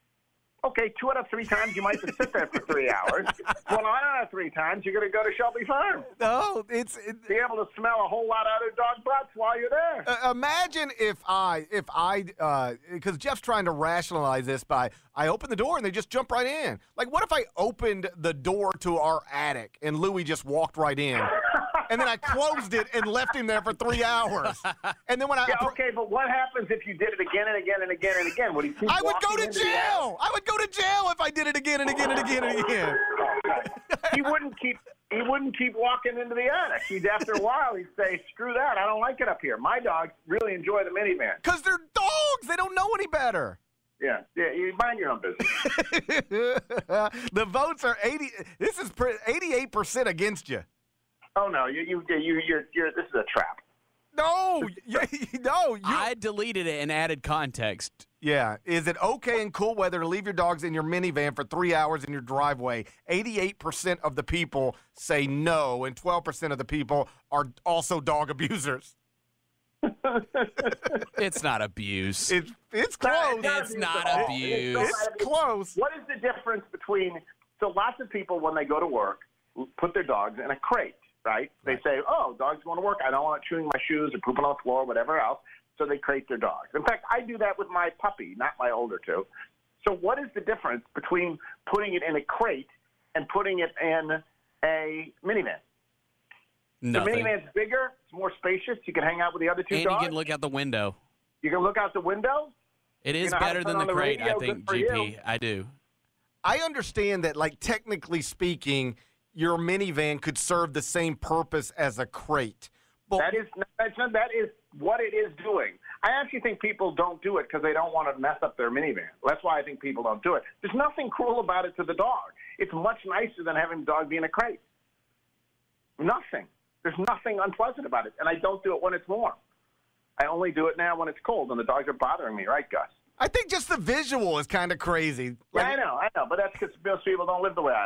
okay, two out of three times you might have to sit there for three hours. Well, nine out of three times you're going to go to Shelby Farm. No, it's it, Be able to smell a whole lot of other dog butts while you're there. Uh, imagine if I, if I, because Jeff's trying to rationalize this by I open the door and they just jump right in. Like, what if I opened the door to our attic and Louie just walked right in, and then I closed it and left him there for three hours, and then when I, Yeah, okay, but what happens if you did it again and again and again and again? Would he keep I would go walking to into the jail. I would go to jail if I did it again and again and again and again. attic? He wouldn't keep. He wouldn't keep walking into the attic. He'd after a while he'd say, "Screw that! I don't like it up here." My dogs really enjoy the minivan. Because they're dogs. They don't know any better. Yeah, yeah. You mind your own business. The votes are eighty. This is eighty-eight percent against you. Oh no, you you you you're you're. This is a trap. No, you, no. You, I deleted it and added context. Yeah. Is it okay and cool weather to leave your dogs in your minivan for three hours in your driveway? eighty-eight percent of the people say no, and twelve percent of the people are also dog abusers. It's not abuse. It's it's close. It's not It's abuse. It's close. What is the difference between? So lots of people when they go to work put their dogs in a crate, right? They say, "Oh, dogs going to work. I don't want it chewing my shoes or pooping on the floor, or whatever else." So they crate their dogs. In fact, I do that with my puppy, not my older two. So what is the difference between putting it in a crate and putting it in a minivan? Nothing. The minivan's bigger. It's more spacious. You can hang out with the other two And dogs. you can look out the window. You can look out the window. It is You know how to better turn than the on the crate, I radio, think, good for G P. you. I do. I understand that, like, technically speaking, your minivan could serve the same purpose as a crate. But That is that's not, that is what it is doing. I actually think people don't do it because they don't want to mess up their minivan. That's why I think people don't do it. There's nothing cruel about it to the dog. It's much nicer than having the dog be in a crate. Nothing. There's nothing unpleasant about it, and I don't do it when it's warm. I only do it now when it's cold, and the dogs are bothering me, right, Gus? I think just the visual is kind of crazy. Yeah, I know, I know, but that's because most people don't live the way I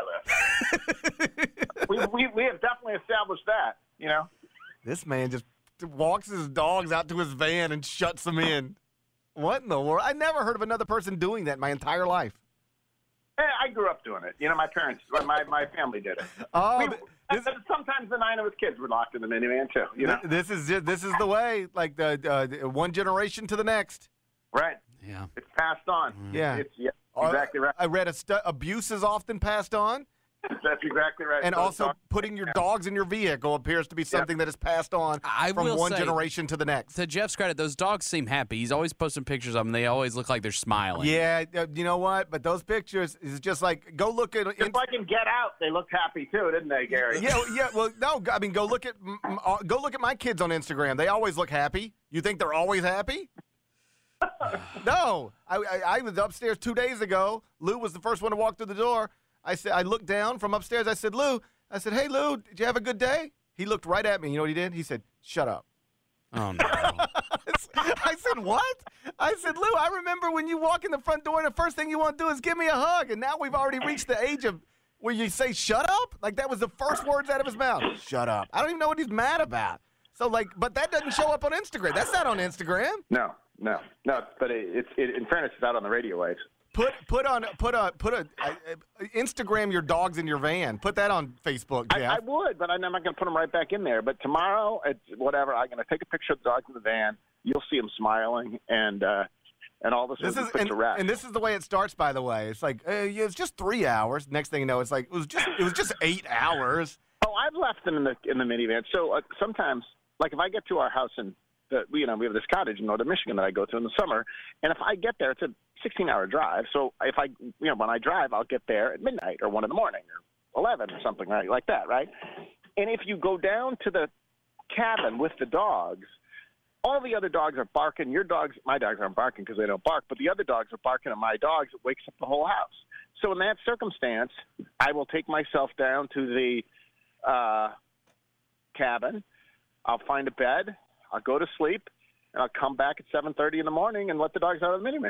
live. we, we we have definitely established that, you know. This man just walks his dogs out to his van and shuts them in. What in the world? I never heard of another person doing that in my entire life. Eh, I grew up doing it. You know, my parents, my my family did it. Oh, We- th- sometimes the nine of us kids were locked in the minivan too. You know, th- this is just, this is the way, like the uh, one generation to the next. right? Yeah. It's passed on. Yeah. It's yeah, Uh, exactly right. I read a stu- abuse is often passed on, That's exactly right. and So also dog- putting your dogs in your vehicle appears to be something that is passed on I from will one say, generation to the next. To Jeff's credit, those dogs seem happy. He's always posting pictures of them. They always look like they're smiling. Yeah, uh, you know what? But those pictures is just like go look at. Just like in Get Out, they looked happy too, didn't they, Gary? Yeah, yeah. Well, no. I mean, go look at m- m- uh, go look at my kids on Instagram. They always look happy. You think they're always happy? No. I, I I was upstairs two days ago. Lou was the first one to walk through the door. I said I looked down from upstairs. I said, Lou. I said, Hey, Lou. Did you have a good day? He looked right at me. You know what he did? He said, Shut up. Oh, no. I said, what? I said, Lou, I remember when you walk in the front door and the first thing you want to do is give me a hug. And now we've already reached the age of where you say, shut up? Like that was the first words out of his mouth. Shut up. I don't even know what he's mad about. So, like, but that doesn't show up on Instagram. That's not on Instagram. No, no, no. But it, it's it, in fairness, it's out on the radio waves. Put put on put a put a, a, a Instagram your dogs in your van. Put that on Facebook, Jeff. I, I would, but I'm not going to put them right back in there. But tomorrow, it's whatever. I'm going to take a picture of the dogs in the van. You'll see them smiling, and uh, and all this, This will is be put and, to rest. and this is the way it starts. By the way, it's like uh, yeah, it's just three hours. Next thing you know, it's like it was just it was just eight hours. Oh, I've left them in the in the minivan. So uh, sometimes, like if I get to our house in, the, you know, we have this cottage in northern Michigan that I go to in the summer, and if I get there, it's a sixteen-hour drive. So if I, you know, when I drive, I'll get there at midnight or one in the morning or eleven or something right like that, right? And if you go down to the cabin with the dogs, all the other dogs are barking. Your dogs, my dogs aren't barking because they don't bark, but the other dogs are barking at my dogs. It wakes up the whole house. So in that circumstance, I will take myself down to the uh, cabin. I'll find a bed. I'll go to sleep, and I'll come back at seven thirty in the morning and let the dogs out of the minivan.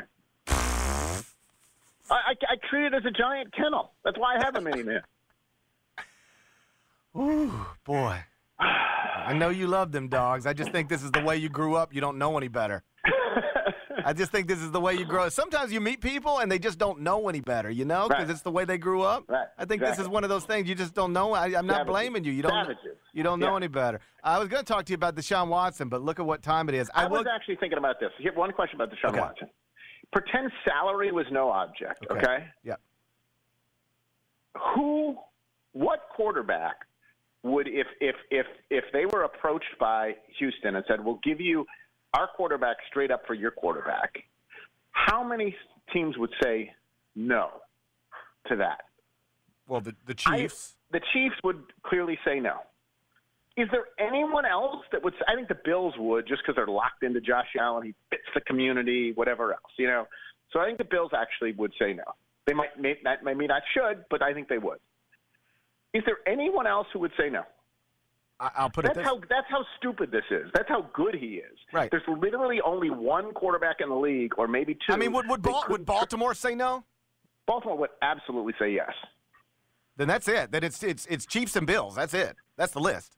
I, I, I treat it as a giant kennel. That's why I have a minivan. Ooh, boy. I know you love them dogs. I just think this is the way you grew up. You don't know any better. I just think this is the way you grow up. Sometimes you meet people and they just don't know any better, you know, because Right. it's the way they grew up. Right. I think this Exactly. is one of those things you just don't know. I, I'm not Savages. blaming you. You don't. Savages. You don't know Yeah. any better. I was going to talk to you about Deshaun Watson, but look at what time it is. I, I will. was actually thinking about this. Here, one question about Deshaun Okay. Watson. Pretend salary was no object, okay? Okay. Yeah. Who, what quarterback would, if if if if they were approached by Houston and said, "We'll give you our quarterback straight up for your quarterback," how many teams would say no to that? Well, the the Chiefs. I, the Chiefs would clearly say no. Is there anyone else that would say? I think the Bills would, just because they're locked into Josh Allen. He fits the community, whatever else, you know. So I think the Bills actually would say no. They might, may not, maybe not should, but I think they would. Is there anyone else who would say no? I, I'll put it That's this. how that's how stupid this is. That's how good he is. Right. There's literally only one quarterback in the league, or maybe two. I mean, would would, that Bal- could- would Baltimore say no? Baltimore would absolutely say yes. Then that's it. Then it's it's it's Chiefs and Bills. That's it. That's the list.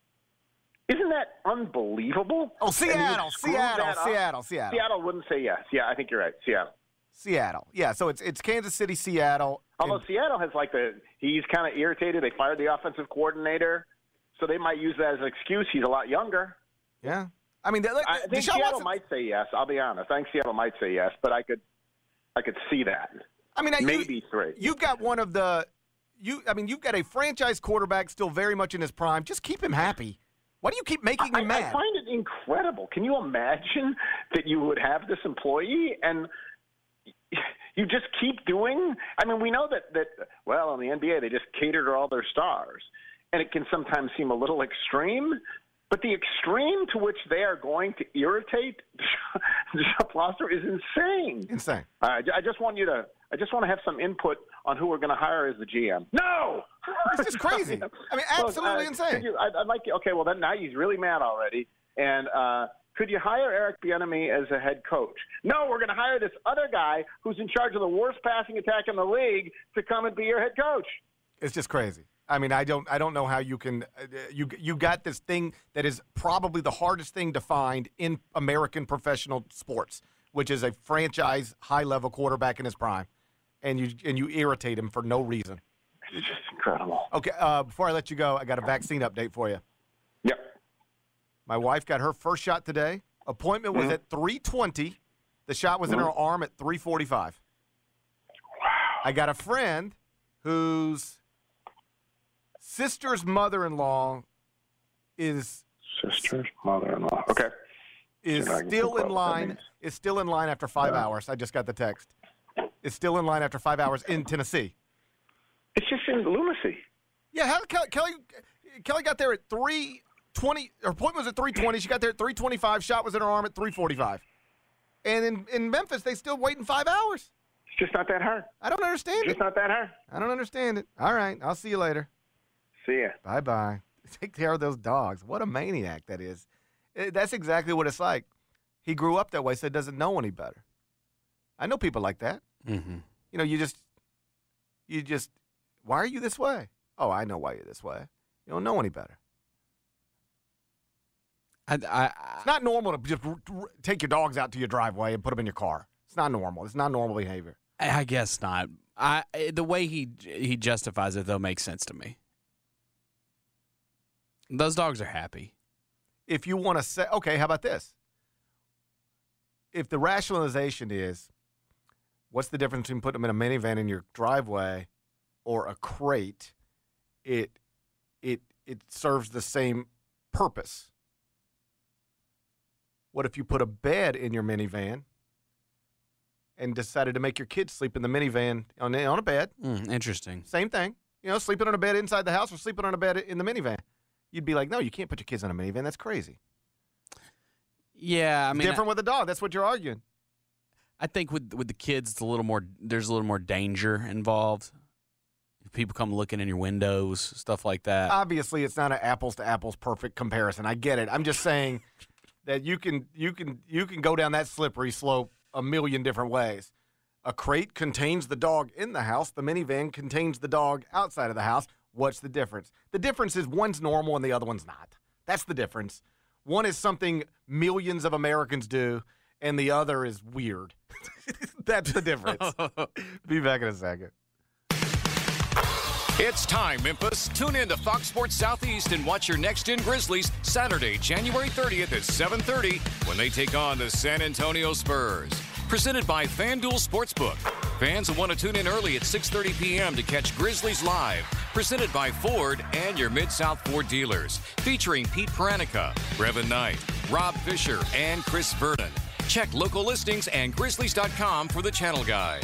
Isn't that unbelievable? Oh, And you Seattle, screw Seattle, that up? Seattle, Seattle. Seattle wouldn't say yes. Yeah, I think you're right. Seattle. Seattle. Yeah, so it's it's Kansas City, Seattle. Although and- Seattle has like the he's kind of irritated. They fired the offensive coordinator, so they might use that as an excuse. He's a lot younger. Yeah. I mean, like, I think Deshaun Seattle Watson- might say yes. I'll be honest. I think Seattle might say yes, but I could, I could see that. I mean, you- maybe three. You've got one of the you. I mean, you've got a franchise quarterback still very much in his prime. Just keep him happy. Why do you keep making I, him mad? I find it incredible. Can you imagine that you would have this employee and you just keep doing? I mean, we know that, that well, in the N B A, they just cater to all their stars. And it can sometimes seem a little extreme, but the extreme to which they are going to irritate Deshaun Foster is insane. Insane. I, I just want you to I just want to have some input on who we're going to hire as the G M. No! It's just crazy. I mean, absolutely Well, uh, insane. could you- I'd, I'd like you, okay, well, then now he's really mad already. And uh, could you hire Eric Bieniemy as a head coach? No, we're going to hire this other guy who's in charge of the worst passing attack in the league to come and be your head coach. It's just crazy. I mean, I don't, I don't know how you can. Uh, you, you got this thing that is probably the hardest thing to find in American professional sports, which is a franchise high-level quarterback in his prime, and you and you irritate him for no reason. It's just incredible. Okay, uh, before I let you go, I got a vaccine update for you. Yep. My wife got her first shot today. Appointment was Mhm. at three twenty. The shot was in Mhm. her arm at three forty-five. Wow. I got a friend whose sister's mother-in-law is Sister's mother-in-law. Okay. is See if I can still figure in out what that line. means. Is still in line after five Yeah. hours. I just got the text. Is still in line after five hours in Tennessee. It's just in lunacy. Yeah, how Kelly Kelly, Kelly got there at three twenty. Her appointment was at three twenty. She got there at three twenty-five. Shot was in her arm at three forty-five. And in, in Memphis, they still waiting five hours. It's just not that hard. I don't understand It's it. just not that hard. I don't understand it. All right, I'll see you later. See ya. Bye bye. Take care of those dogs. What a maniac that is. Eh, That's exactly what it's like. He grew up that way, so he doesn't know any better. I know people like that. Mm-hmm. You know, you just, you just, why are you this way? Oh, I know why you're this way. You don't know any better. I, I, It's not normal to just r- r- take your dogs out to your driveway and put them in your car. It's not normal. It's not normal behavior. I guess not. I the way he he justifies it though makes sense to me. Those dogs are happy. If you want to say, okay, how about this? If the rationalization is, what's the difference between putting them in a minivan in your driveway or a crate? It it it serves the same purpose. What if you put a bed in your minivan and decided to make your kids sleep in the minivan on, on a bed? Mm, interesting. Same thing. You know, sleeping on a bed inside the house or sleeping on a bed in the minivan. You'd be like, no, you can't put your kids in a minivan. That's crazy. Yeah, I mean, different I, with a dog. That's what you're arguing. I think with with the kids, it's a little more. There's a little more danger involved. People come looking in your windows, stuff like that. Obviously, it's not an apples to apples perfect comparison. I get it. I'm just saying that you can you can you can go down that slippery slope a million different ways. A crate contains the dog in the house. The minivan contains the dog outside of the house. What's the difference? The difference is one's normal and the other one's not. That's the difference. One is something millions of Americans do, and the other is weird. That's the difference. Be back in a second. It's time, Memphis. Tune in to Fox Sports Southeast and watch your next-gen Grizzlies Saturday, January thirtieth at seven thirty when they take on the San Antonio Spurs. Presented by FanDuel Sportsbook. Fans will want to tune in early at six thirty p.m. to catch Grizzlies live. Presented by Ford and your Mid-South Ford dealers. Featuring Pete Paranica, Brevin Knight, Rob Fisher, and Chris Vernon. Check local listings and Grizzlies dot com for the channel guide.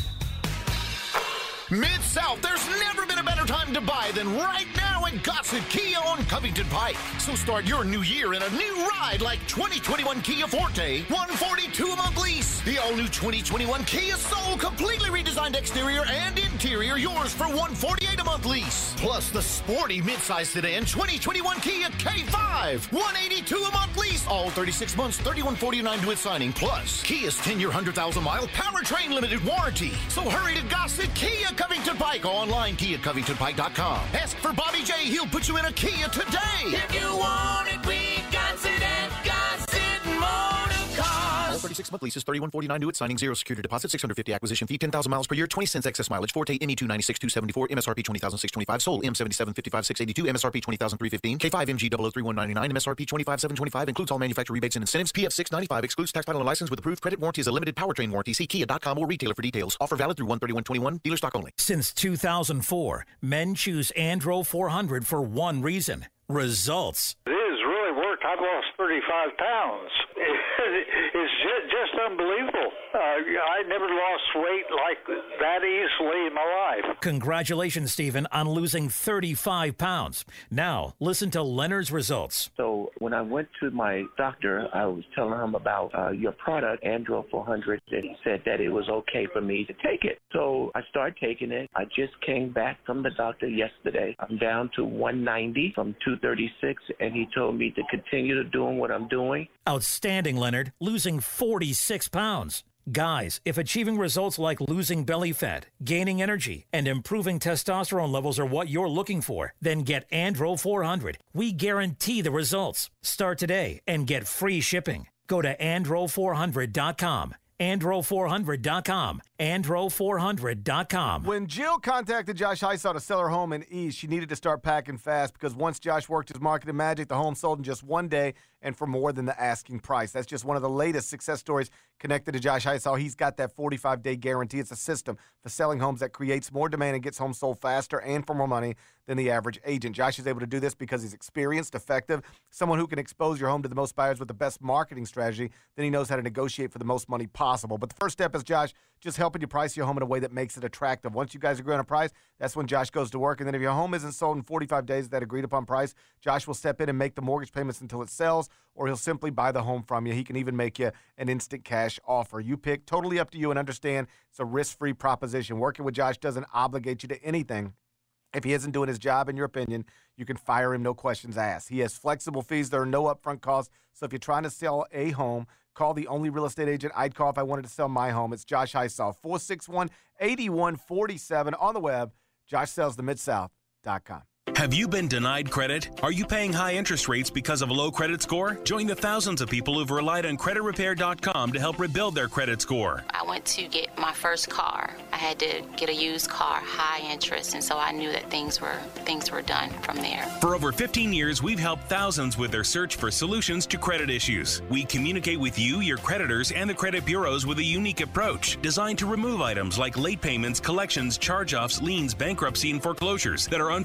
Mid-South, there's never been a better time to buy than right now at Gossett Kia on Covington Pike. So start your new year in a new ride like twenty twenty-one Kia Forte, one hundred forty-two dollars a month lease. The all-new twenty twenty-one Kia Soul, completely redesigned exterior and interior, yours for one hundred forty-eight dollars a month lease. Plus the sporty midsize sedan twenty twenty-one Kia K five, one hundred eighty-two dollars a month lease. All thirty-six months, thirty-one forty-nine due at signing. Plus Kia's ten-year, one hundred thousand mile powertrain limited warranty. So hurry to Gossett Kia Covington Pike. Online, Kia Covington Pike dot com. Ask for Bobby J. He'll put you in a Kia today. If you want it, we got it at Gossett Motor Cars. All thirty-six month leases, thirty-one forty-nine due at signing, zero security deposit, six hundred fifty acquisition fee, ten thousand miles per year, twenty cents excess mileage. Forte M E two ninety-six two seventy-four, M S R P twenty thousand six hundred twenty-five, Soul M seventy-seven fifty-five six eighty-two, M S R P twenty thousand three hundred fifteen, K five M G zero zero three one ninety-nine, M S R P twenty-five thousand seven hundred twenty-five, includes all manufacturer rebates and incentives. P F six ninety-five excludes tax title and license with approved credit. Warranty is a limited powertrain warranty. See Kia dot com or retailer for details. Offer valid through one thirty-one twenty-one, dealer stock only. Since two thousand four, men choose Andro four hundred for one reason: results. It has really worked. I've lost thirty-five pounds. It's just unbelievable. Uh, I never lost weight like that easily in my life. Congratulations, Stephen, on losing thirty-five pounds. Now, listen to Leonard's results. So when I went to my doctor, I was telling him about uh, your product, Andro four hundred, and he said that it was okay for me to take it. So I started taking it. I just came back from the doctor yesterday. I'm down to one ninety from two thirty-six, and he told me to continue to doing what I'm doing. Outstanding, Leonard, losing forty-six pounds. Guys, if achieving results like losing belly fat, gaining energy, and improving testosterone levels are what you're looking for, then get Andro four hundred. We guarantee the results. Start today and get free shipping. Go to andro four hundred dot com. andro four hundred dot com. andro four hundred dot com. When Jill contacted Josh Hysaw to sell her home in East, she needed to start packing fast because once Josh worked his marketing magic, the home sold in just one day and for more than the asking price. That's just one of the latest success stories connected to Josh Hysaw. He's got that forty-five day guarantee. It's a system for selling homes that creates more demand and gets homes sold faster and for more money than the average agent. Josh is able to do this because he's experienced, effective, someone who can expose your home to the most buyers with the best marketing strategy. Then he knows how to negotiate for the most money possible. But the first step is Josh just helping you price your home in a way that makes it attractive. Once you guys agree on a price, that's when Josh goes to work. And then if your home isn't sold in forty-five days, that agreed upon price, Josh will step in and make the mortgage payments until it sells, or he'll simply buy the home from you. He can even make you an instant cash offer. You pick, totally up to you, and understand it's a risk-free proposition. Working with Josh doesn't obligate you to anything. If he isn't doing his job, in your opinion, you can fire him, no questions asked. He has flexible fees. There are no upfront costs. So if you're trying to sell a home, call the only real estate agent I'd call if I wanted to sell my home. It's Josh Hysaw, four six one, eight one four seven. On the web, josh sells the mid south dot com. Have you been denied credit? Are you paying high interest rates because of a low credit score? Join the thousands of people who've relied on credit repair dot com to help rebuild their credit score. I went to get my first car. I had to get a used car, high interest, and so I knew that things were things were done from there. For over fifteen years, we've helped thousands with their search for solutions to credit issues. We communicate with you, your creditors, and the credit bureaus with a unique approach designed to remove items like late payments, collections, charge-offs, liens, bankruptcy, and foreclosures that are unfair or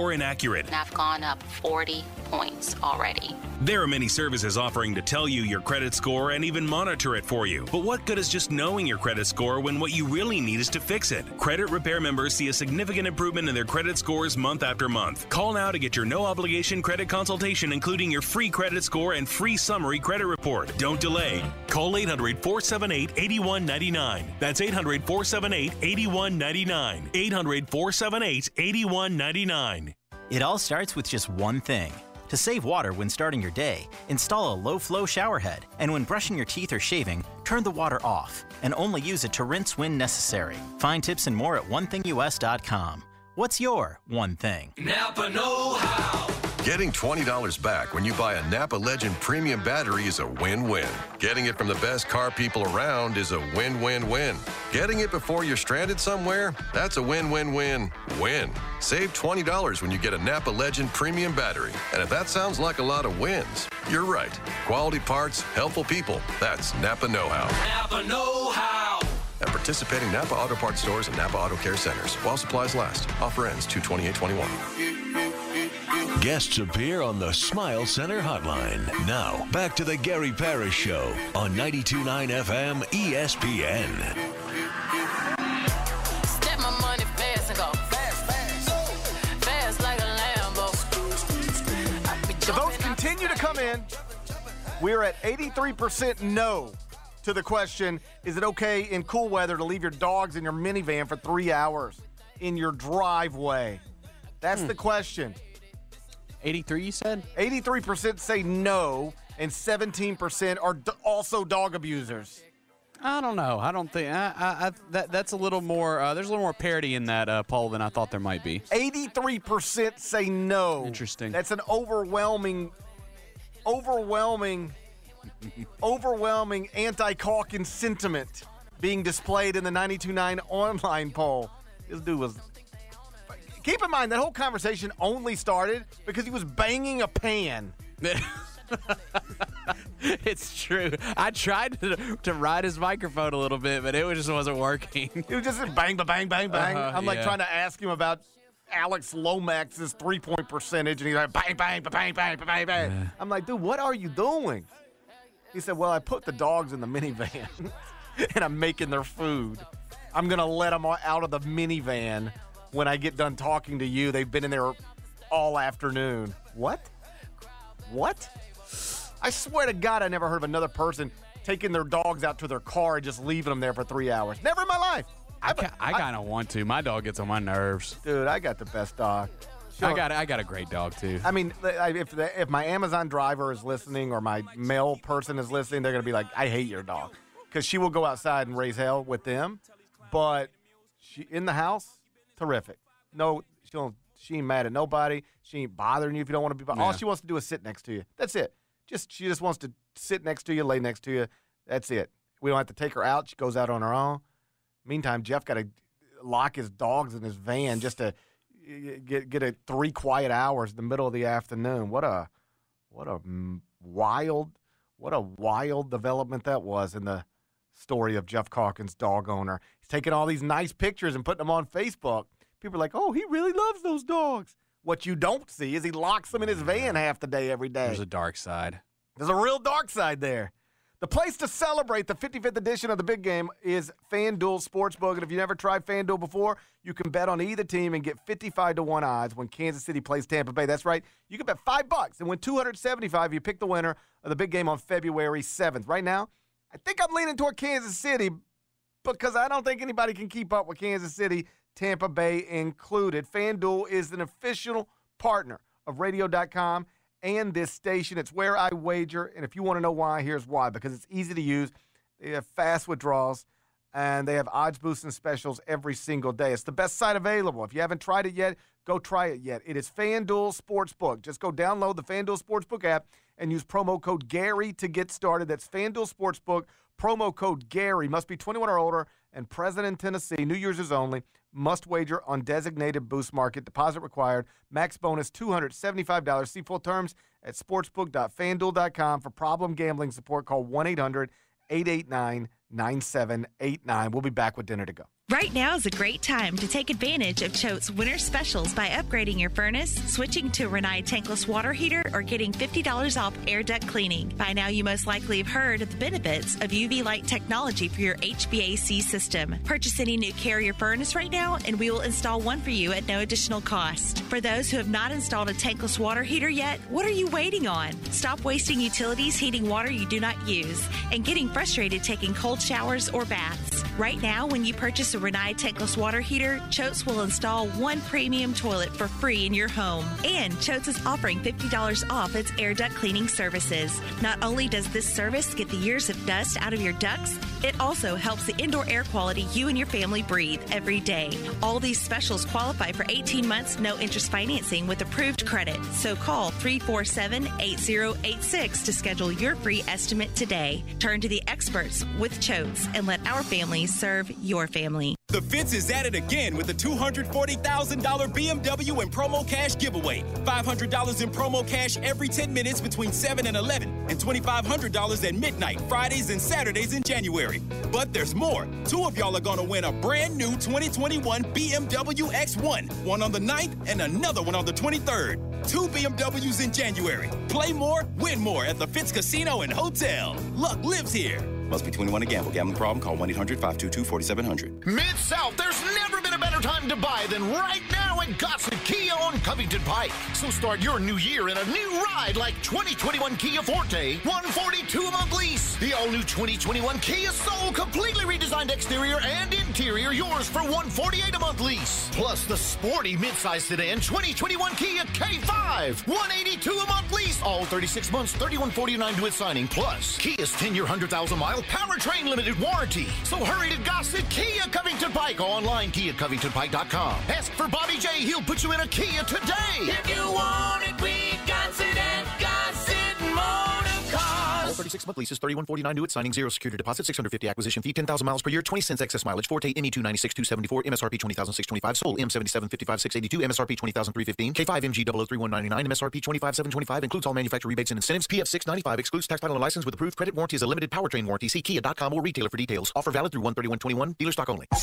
or inaccurate. And I've gone up forty points already. There are many services offering to tell you your credit score and even monitor it for you. But what good is just knowing your credit score when what you really need is to fix it? Credit Repair members see a significant improvement in their credit scores month after month. Call now to get your no-obligation credit consultation, including your free credit score and free summary credit report. Don't delay. Call eight hundred, four seven eight, eight one nine nine. That's eight hundred, four seven eight, eight one nine nine. eight hundred, four seven eight, eight one nine nine. It all starts with just one thing. To save water when starting your day, install a low-flow shower head. And when brushing your teeth or shaving, turn the water off and only use it to rinse when necessary. Find tips and more at one thing U S dot com. What's your one thing? Napa know-how. Getting twenty dollars back when you buy a Napa Legend premium battery is a win-win. Getting it from the best car people around is a win-win-win. Getting it before you're stranded somewhere, that's a win-win-win-win. Save twenty dollars when you get a Napa Legend premium battery. And if that sounds like a lot of wins, you're right. Quality parts, helpful people. That's Napa know-how. Napa know-how. At participating Napa Auto Parts stores and Napa Auto Care Centers while supplies last. Offer ends two twenty-eight twenty-one. Guests appear on the Smile Center hotline. Now, back to the Gary Parrish Show on ninety-two point nine F M E S P N. Step my money fast and go fast, fast. Fast like a Lambo. The votes continue to come in. We're at eighty-three percent no to the question, is it okay in cool weather to leave your dogs in your minivan for three hours in your driveway? That's hmm. the question. eighty-three, you said? eighty-three percent say no, and seventeen percent are d- also dog abusers. I don't know. I don't think I, I, I, that that's a little more. Uh, there's a little more parity in that uh, poll than I thought there might be. eighty-three percent say no. Interesting. That's an overwhelming, overwhelming, overwhelming anti-Calkins sentiment being displayed in the ninety-two point nine online poll. This dude was. Keep in mind, that whole conversation only started because he was banging a pan. It's true. I tried to, to ride his microphone a little bit, but it just wasn't working. It was just bang, bang, bang, bang, bang. Uh-huh, I'm like yeah. trying to ask him about Alex Lomax's three-point percentage, and he's like, bang, bang, bang, bang, bang, bang. Yeah. I'm like, dude, what are you doing? He said, well, I put the dogs in the minivan, and I'm making their food. I'm going to let them out of the minivan when I get done talking to you. They've been in there all afternoon. What? What? I swear to God, I never heard of another person taking their dogs out to their car and just leaving them there for three hours. Never in my life. I, I, I kind of want to. My dog gets on my nerves. Dude, I got the best dog. Sure. I got I got a great dog, too. I mean, if the, if my Amazon driver is listening or my mail person is listening, they're going to be like, I hate your dog. Because she will go outside and raise hell with them. But she in the house, terrific. No, she don't. She ain't mad at nobody. She ain't bothering you if you don't want to be bothered. Yeah. All she wants to do is sit next to you. That's it. Just She just wants to sit next to you, lay next to you. That's it. We don't have to take her out. She goes out on her own. Meantime, Jeff got to lock his dogs in his van just to get get a three quiet hours in the middle of the afternoon. What a what a wild what a wild development that was in the story of Jeff Calkins, dog owner. He's taking all these nice pictures and putting them on Facebook. People are like, oh, he really loves those dogs. What you don't see is he locks them in his van half the day every day. There's a dark side. There's a real dark side there. The place to celebrate the fifty-fifth edition of the big game is FanDuel Sportsbook. And if you've never tried FanDuel before, you can bet on either team and get fifty-five to one odds when Kansas City plays Tampa Bay. That's right. You can bet five bucks and win two hundred seventy-five if you pick the winner of the big game on February seventh. Right now, I think I'm leaning toward Kansas City because I don't think anybody can keep up with Kansas City, Tampa Bay included. FanDuel is an official partner of radio dot com and this station. It's where I wager, and if you want to know why, here's why. Because it's easy to use. They have fast withdrawals, and they have odds boosting specials every single day. It's the best site available. If you haven't tried it yet, go try it yet. It is FanDuel Sportsbook. Just go download the FanDuel Sportsbook app and use promo code Gary to get started. That's FanDuel Sportsbook, promo code Gary. Must be twenty-one or older and present in Tennessee. New users only. Must wager on designated boost market. Deposit required. Max bonus two hundred seventy-five dollars. See full terms at sportsbook dot fan duel dot com. For problem gambling support, call one eight hundred eight eight nine nine seven eight nine. We'll be back with dinner to go. Right now is a great time to take advantage of Choate's winter specials by upgrading your furnace, switching to a Rinnai tankless water heater, or getting fifty dollars off air duct cleaning. By now, you most likely have heard of the benefits of U V light technology for your H V A C system. Purchase any new Carrier furnace right now, and we will install one for you at no additional cost. For those who have not installed a tankless water heater yet, what are you waiting on? Stop wasting utilities heating water you do not use and getting frustrated taking cold showers or baths. Right now, when you purchase a Rinnai tankless water heater, Choates will install one premium toilet for free in your home. And Choates is offering fifty dollars off its air duct cleaning services. Not only does this service get the years of dust out of your ducts, it also helps the indoor air quality you and your family breathe every day. All these specials qualify for eighteen months, no interest financing with approved credit. So call three four seven, eight zero eight six to schedule your free estimate today. Turn to the experts with Choates and let our family serve your family. The Fitz is at it again with the two hundred forty thousand dollars B M W and promo cash giveaway. five hundred dollars in promo cash every ten minutes between seven and eleven, and twenty-five hundred dollars at midnight, Fridays and Saturdays in January. But there's more. Two of y'all are going to win a brand new twenty twenty-one B M W X one, one on the ninth and another one on the twenty-third. Two B M Ws in January. Play more, win more at the Fitz Casino and Hotel. Luck lives here. Must be twenty-one to gamble. Gambling problem? Call one eight hundred five two two four seven zero zero. Mid-South, there's never been a better time to buy than right now at Gossett Kia on Covington Pike. So start your new year in a new ride like twenty twenty-one Kia Forte, one forty-two a month lease. The all-new twenty twenty-one Kia Soul, completely redesigned exterior and interior, yours for one forty-eight a month lease. Plus the sporty midsize sedan twenty twenty-one Kia K five, one eighty-two a month lease. All thirty-six months, thirty-one forty-nine due at signing. Plus Kia's ten-year, one hundred thousand mile powertrain limited warranty. So hurry to Gossett Kia Covington Pike. Online, kia covington pike dot com. Ask for Bobby J. He'll put you in a Kia today. If you want it, we got it at Gossett Motor Cars. All thirty-six month leases, thirty-one forty-nine due at signing, zero security deposit, six hundred fifty acquisition fee, ten thousand miles per year, twenty cents excess mileage, Forte M E two ninety-six two seventy-four, M S R P twenty thousand six hundred twenty-five, Soul M seventy-seven fifty-five six eighty-two, M S R P twenty thousand three hundred fifteen, K five M G zero zero three one ninety-nine, M S R P twenty-five seven twenty-five, includes all manufacturer rebates and incentives, P F six ninety-five, excludes tax title and license with approved credit, warranty is a limited powertrain warranty. See kia dot com or retailer for details. Offer valid through one thirty-one twenty-one, dealer stock only.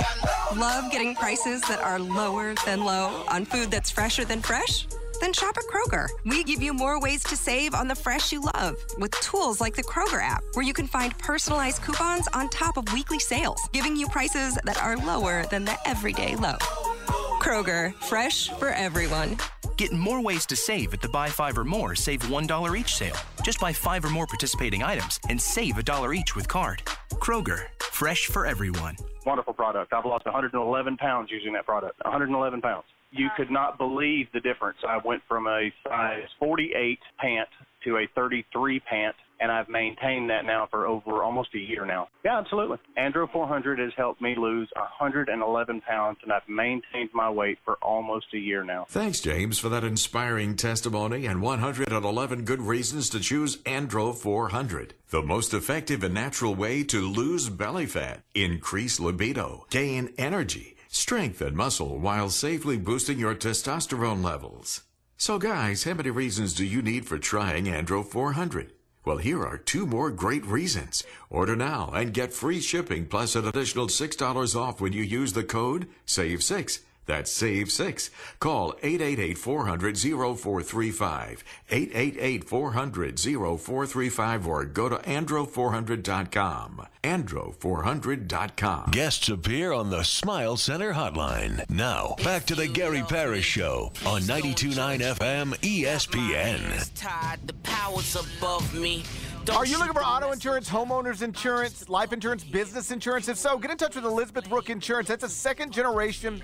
Love getting prices that are lower than low on food that's fresher than fresh? Then shop at Kroger. We give you more ways to save on the fresh you love with tools like the Kroger app, where you can find personalized coupons on top of weekly sales, giving you prices that are lower than the everyday low. Kroger, fresh for everyone. Get more ways to save at the Buy Five or More Save one dollar each sale. Just buy five or more participating items and save a dollar each with card. Kroger, fresh for everyone. Wonderful product. I've lost one hundred eleven pounds using that product. one hundred eleven pounds. You could not believe the difference. I went from a size forty-eight pant to a thirty-three pant, and I've maintained that now for over almost a year now. Yeah, absolutely. Andro four hundred has helped me lose one hundred eleven pounds, and I've maintained my weight for almost a year now. Thanks, James, for that inspiring testimony and one hundred eleven good reasons to choose Andro four hundred. The most effective and natural way to lose belly fat, increase libido, gain energy, strength and muscle while safely boosting your testosterone levels. So guys, how many reasons do you need for trying Andro four hundred? Well, here are two more great reasons. Order now and get free shipping plus an additional six dollars off when you use the code save six. That's save six. Call eight eight eight, four hundred, oh four three five, eight eight eight, four hundred, oh four three five, or go to andro four hundred dot com. andro four hundred dot com. Guests appear on the Smile Center hotline. Now, back to the Gary Parrish Show on ninety-two point nine F M E S P N. The powers above me. Don't Are you looking for auto insurance, homeowners insurance, life insurance, business insurance? If so, get in touch with Elizabeth Rook Insurance. That's a second generation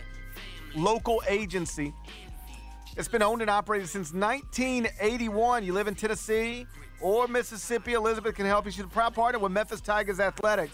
local agency. It's been owned and operated since nineteen eighty-one. You live in Tennessee or Mississippi, Elizabeth can help you. She's a proud partner with Memphis Tigers Athletics.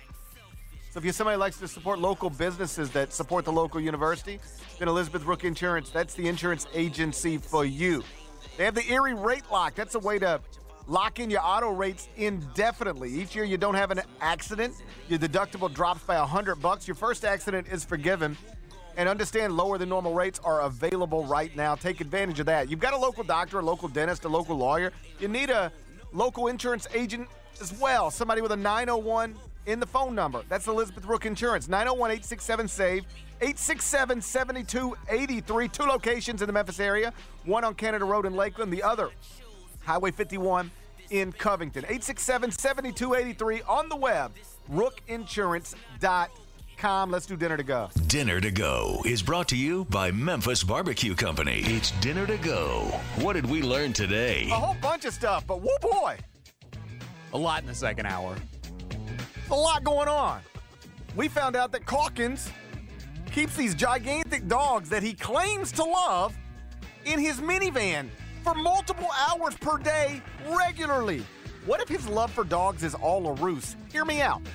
So if you're somebody who likes to support local businesses that support the local university, then Elizabeth Rook Insurance, that's the insurance agency for you. They have the Erie Rate Lock. That's a way to lock in your auto rates indefinitely. Each year you don't have an accident, your deductible drops by one hundred bucks. Your first accident is forgiven. And understand lower than normal rates are available right now. Take advantage of that. You've got a local doctor, a local dentist, a local lawyer. You need a local insurance agent as well. Somebody with a nine oh one, in the phone number. That's Elizabeth Rook Insurance, nine oh one, eight six seven, S A V E, eight six seven, seven two eight three. Two locations in the Memphis area, one on Canada Road in Lakeland, the other, Highway fifty-one in Covington. eight six seven, seven two eight three on the web, rook insurance dot com. Let's do Dinner to Go. Dinner to Go is brought to you by Memphis Barbecue Company. It's Dinner to Go. What did we learn today? A whole bunch of stuff, but woo boy. A lot in the second hour. A lot going on. We found out that Calkins keeps these gigantic dogs that he claims to love in his minivan for multiple hours per day regularly. What if his love for dogs is all a ruse? Hear me out.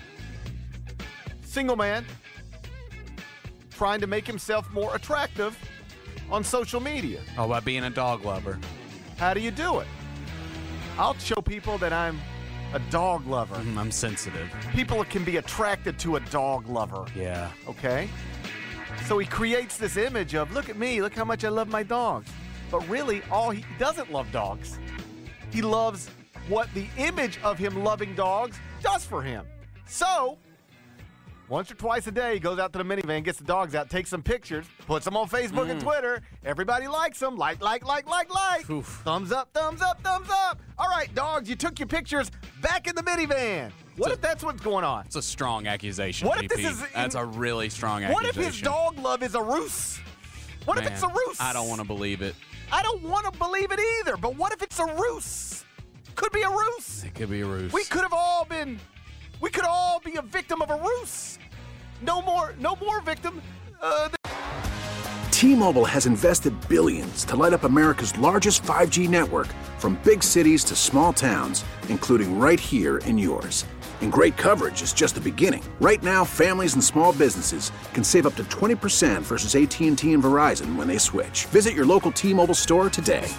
Single man trying to make himself more attractive on social media. Oh, by being a dog lover. How do you do it? I'll show people that I'm a dog lover. Mm, I'm sensitive. People can be attracted to a dog lover. Yeah. Okay? So he creates this image of, look at me, look how much I love my dogs. But really, all he, he doesn't love dogs. He loves what the image of him loving dogs does for him. So, once or twice a day, he goes out to the minivan, gets the dogs out, takes some pictures, puts them on Facebook mm. and Twitter. Everybody likes them. Like, like, like, like, like. Oof. Thumbs up, thumbs up, thumbs up. All right, dogs, you took your pictures back in the minivan. What if that's what's going on? It's a strong accusation, What P if P. this is... That's a really strong what accusation. What if his dog love is a ruse? What Man, if it's a ruse? I don't want to believe it. I don't want to believe it either, but what if it's a ruse? Could be a ruse. It could be a ruse. We could have all been... We could all be a victim of a ruse. No more, no more victim. Uh, T-Mobile has invested billions to light up America's largest five G network, from big cities to small towns, including right here in yours. And great coverage is just the beginning. Right now, families and small businesses can save up to twenty percent versus A T and T and Verizon when they switch. Visit your local T-Mobile store today.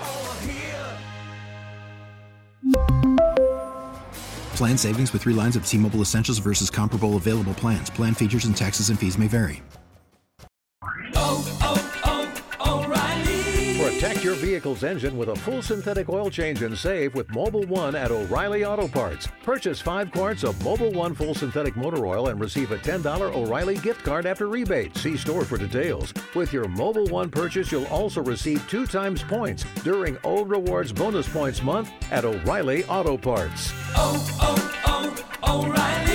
Plan savings with three lines of T-Mobile Essentials versus comparable available plans. Plan features and taxes and fees may vary. Oh, oh, oh, O'Reilly. Protect your vehicle's engine with a full synthetic oil change and save with Mobil one at O'Reilly Auto Parts. Purchase five quarts of Mobil one full synthetic motor oil and receive a ten dollars O'Reilly gift card after rebate. See store for details. With your Mobil one purchase, you'll also receive two times points during O Rewards Bonus Points Month at O'Reilly Auto Parts. Oh, oh, oh, O'Reilly.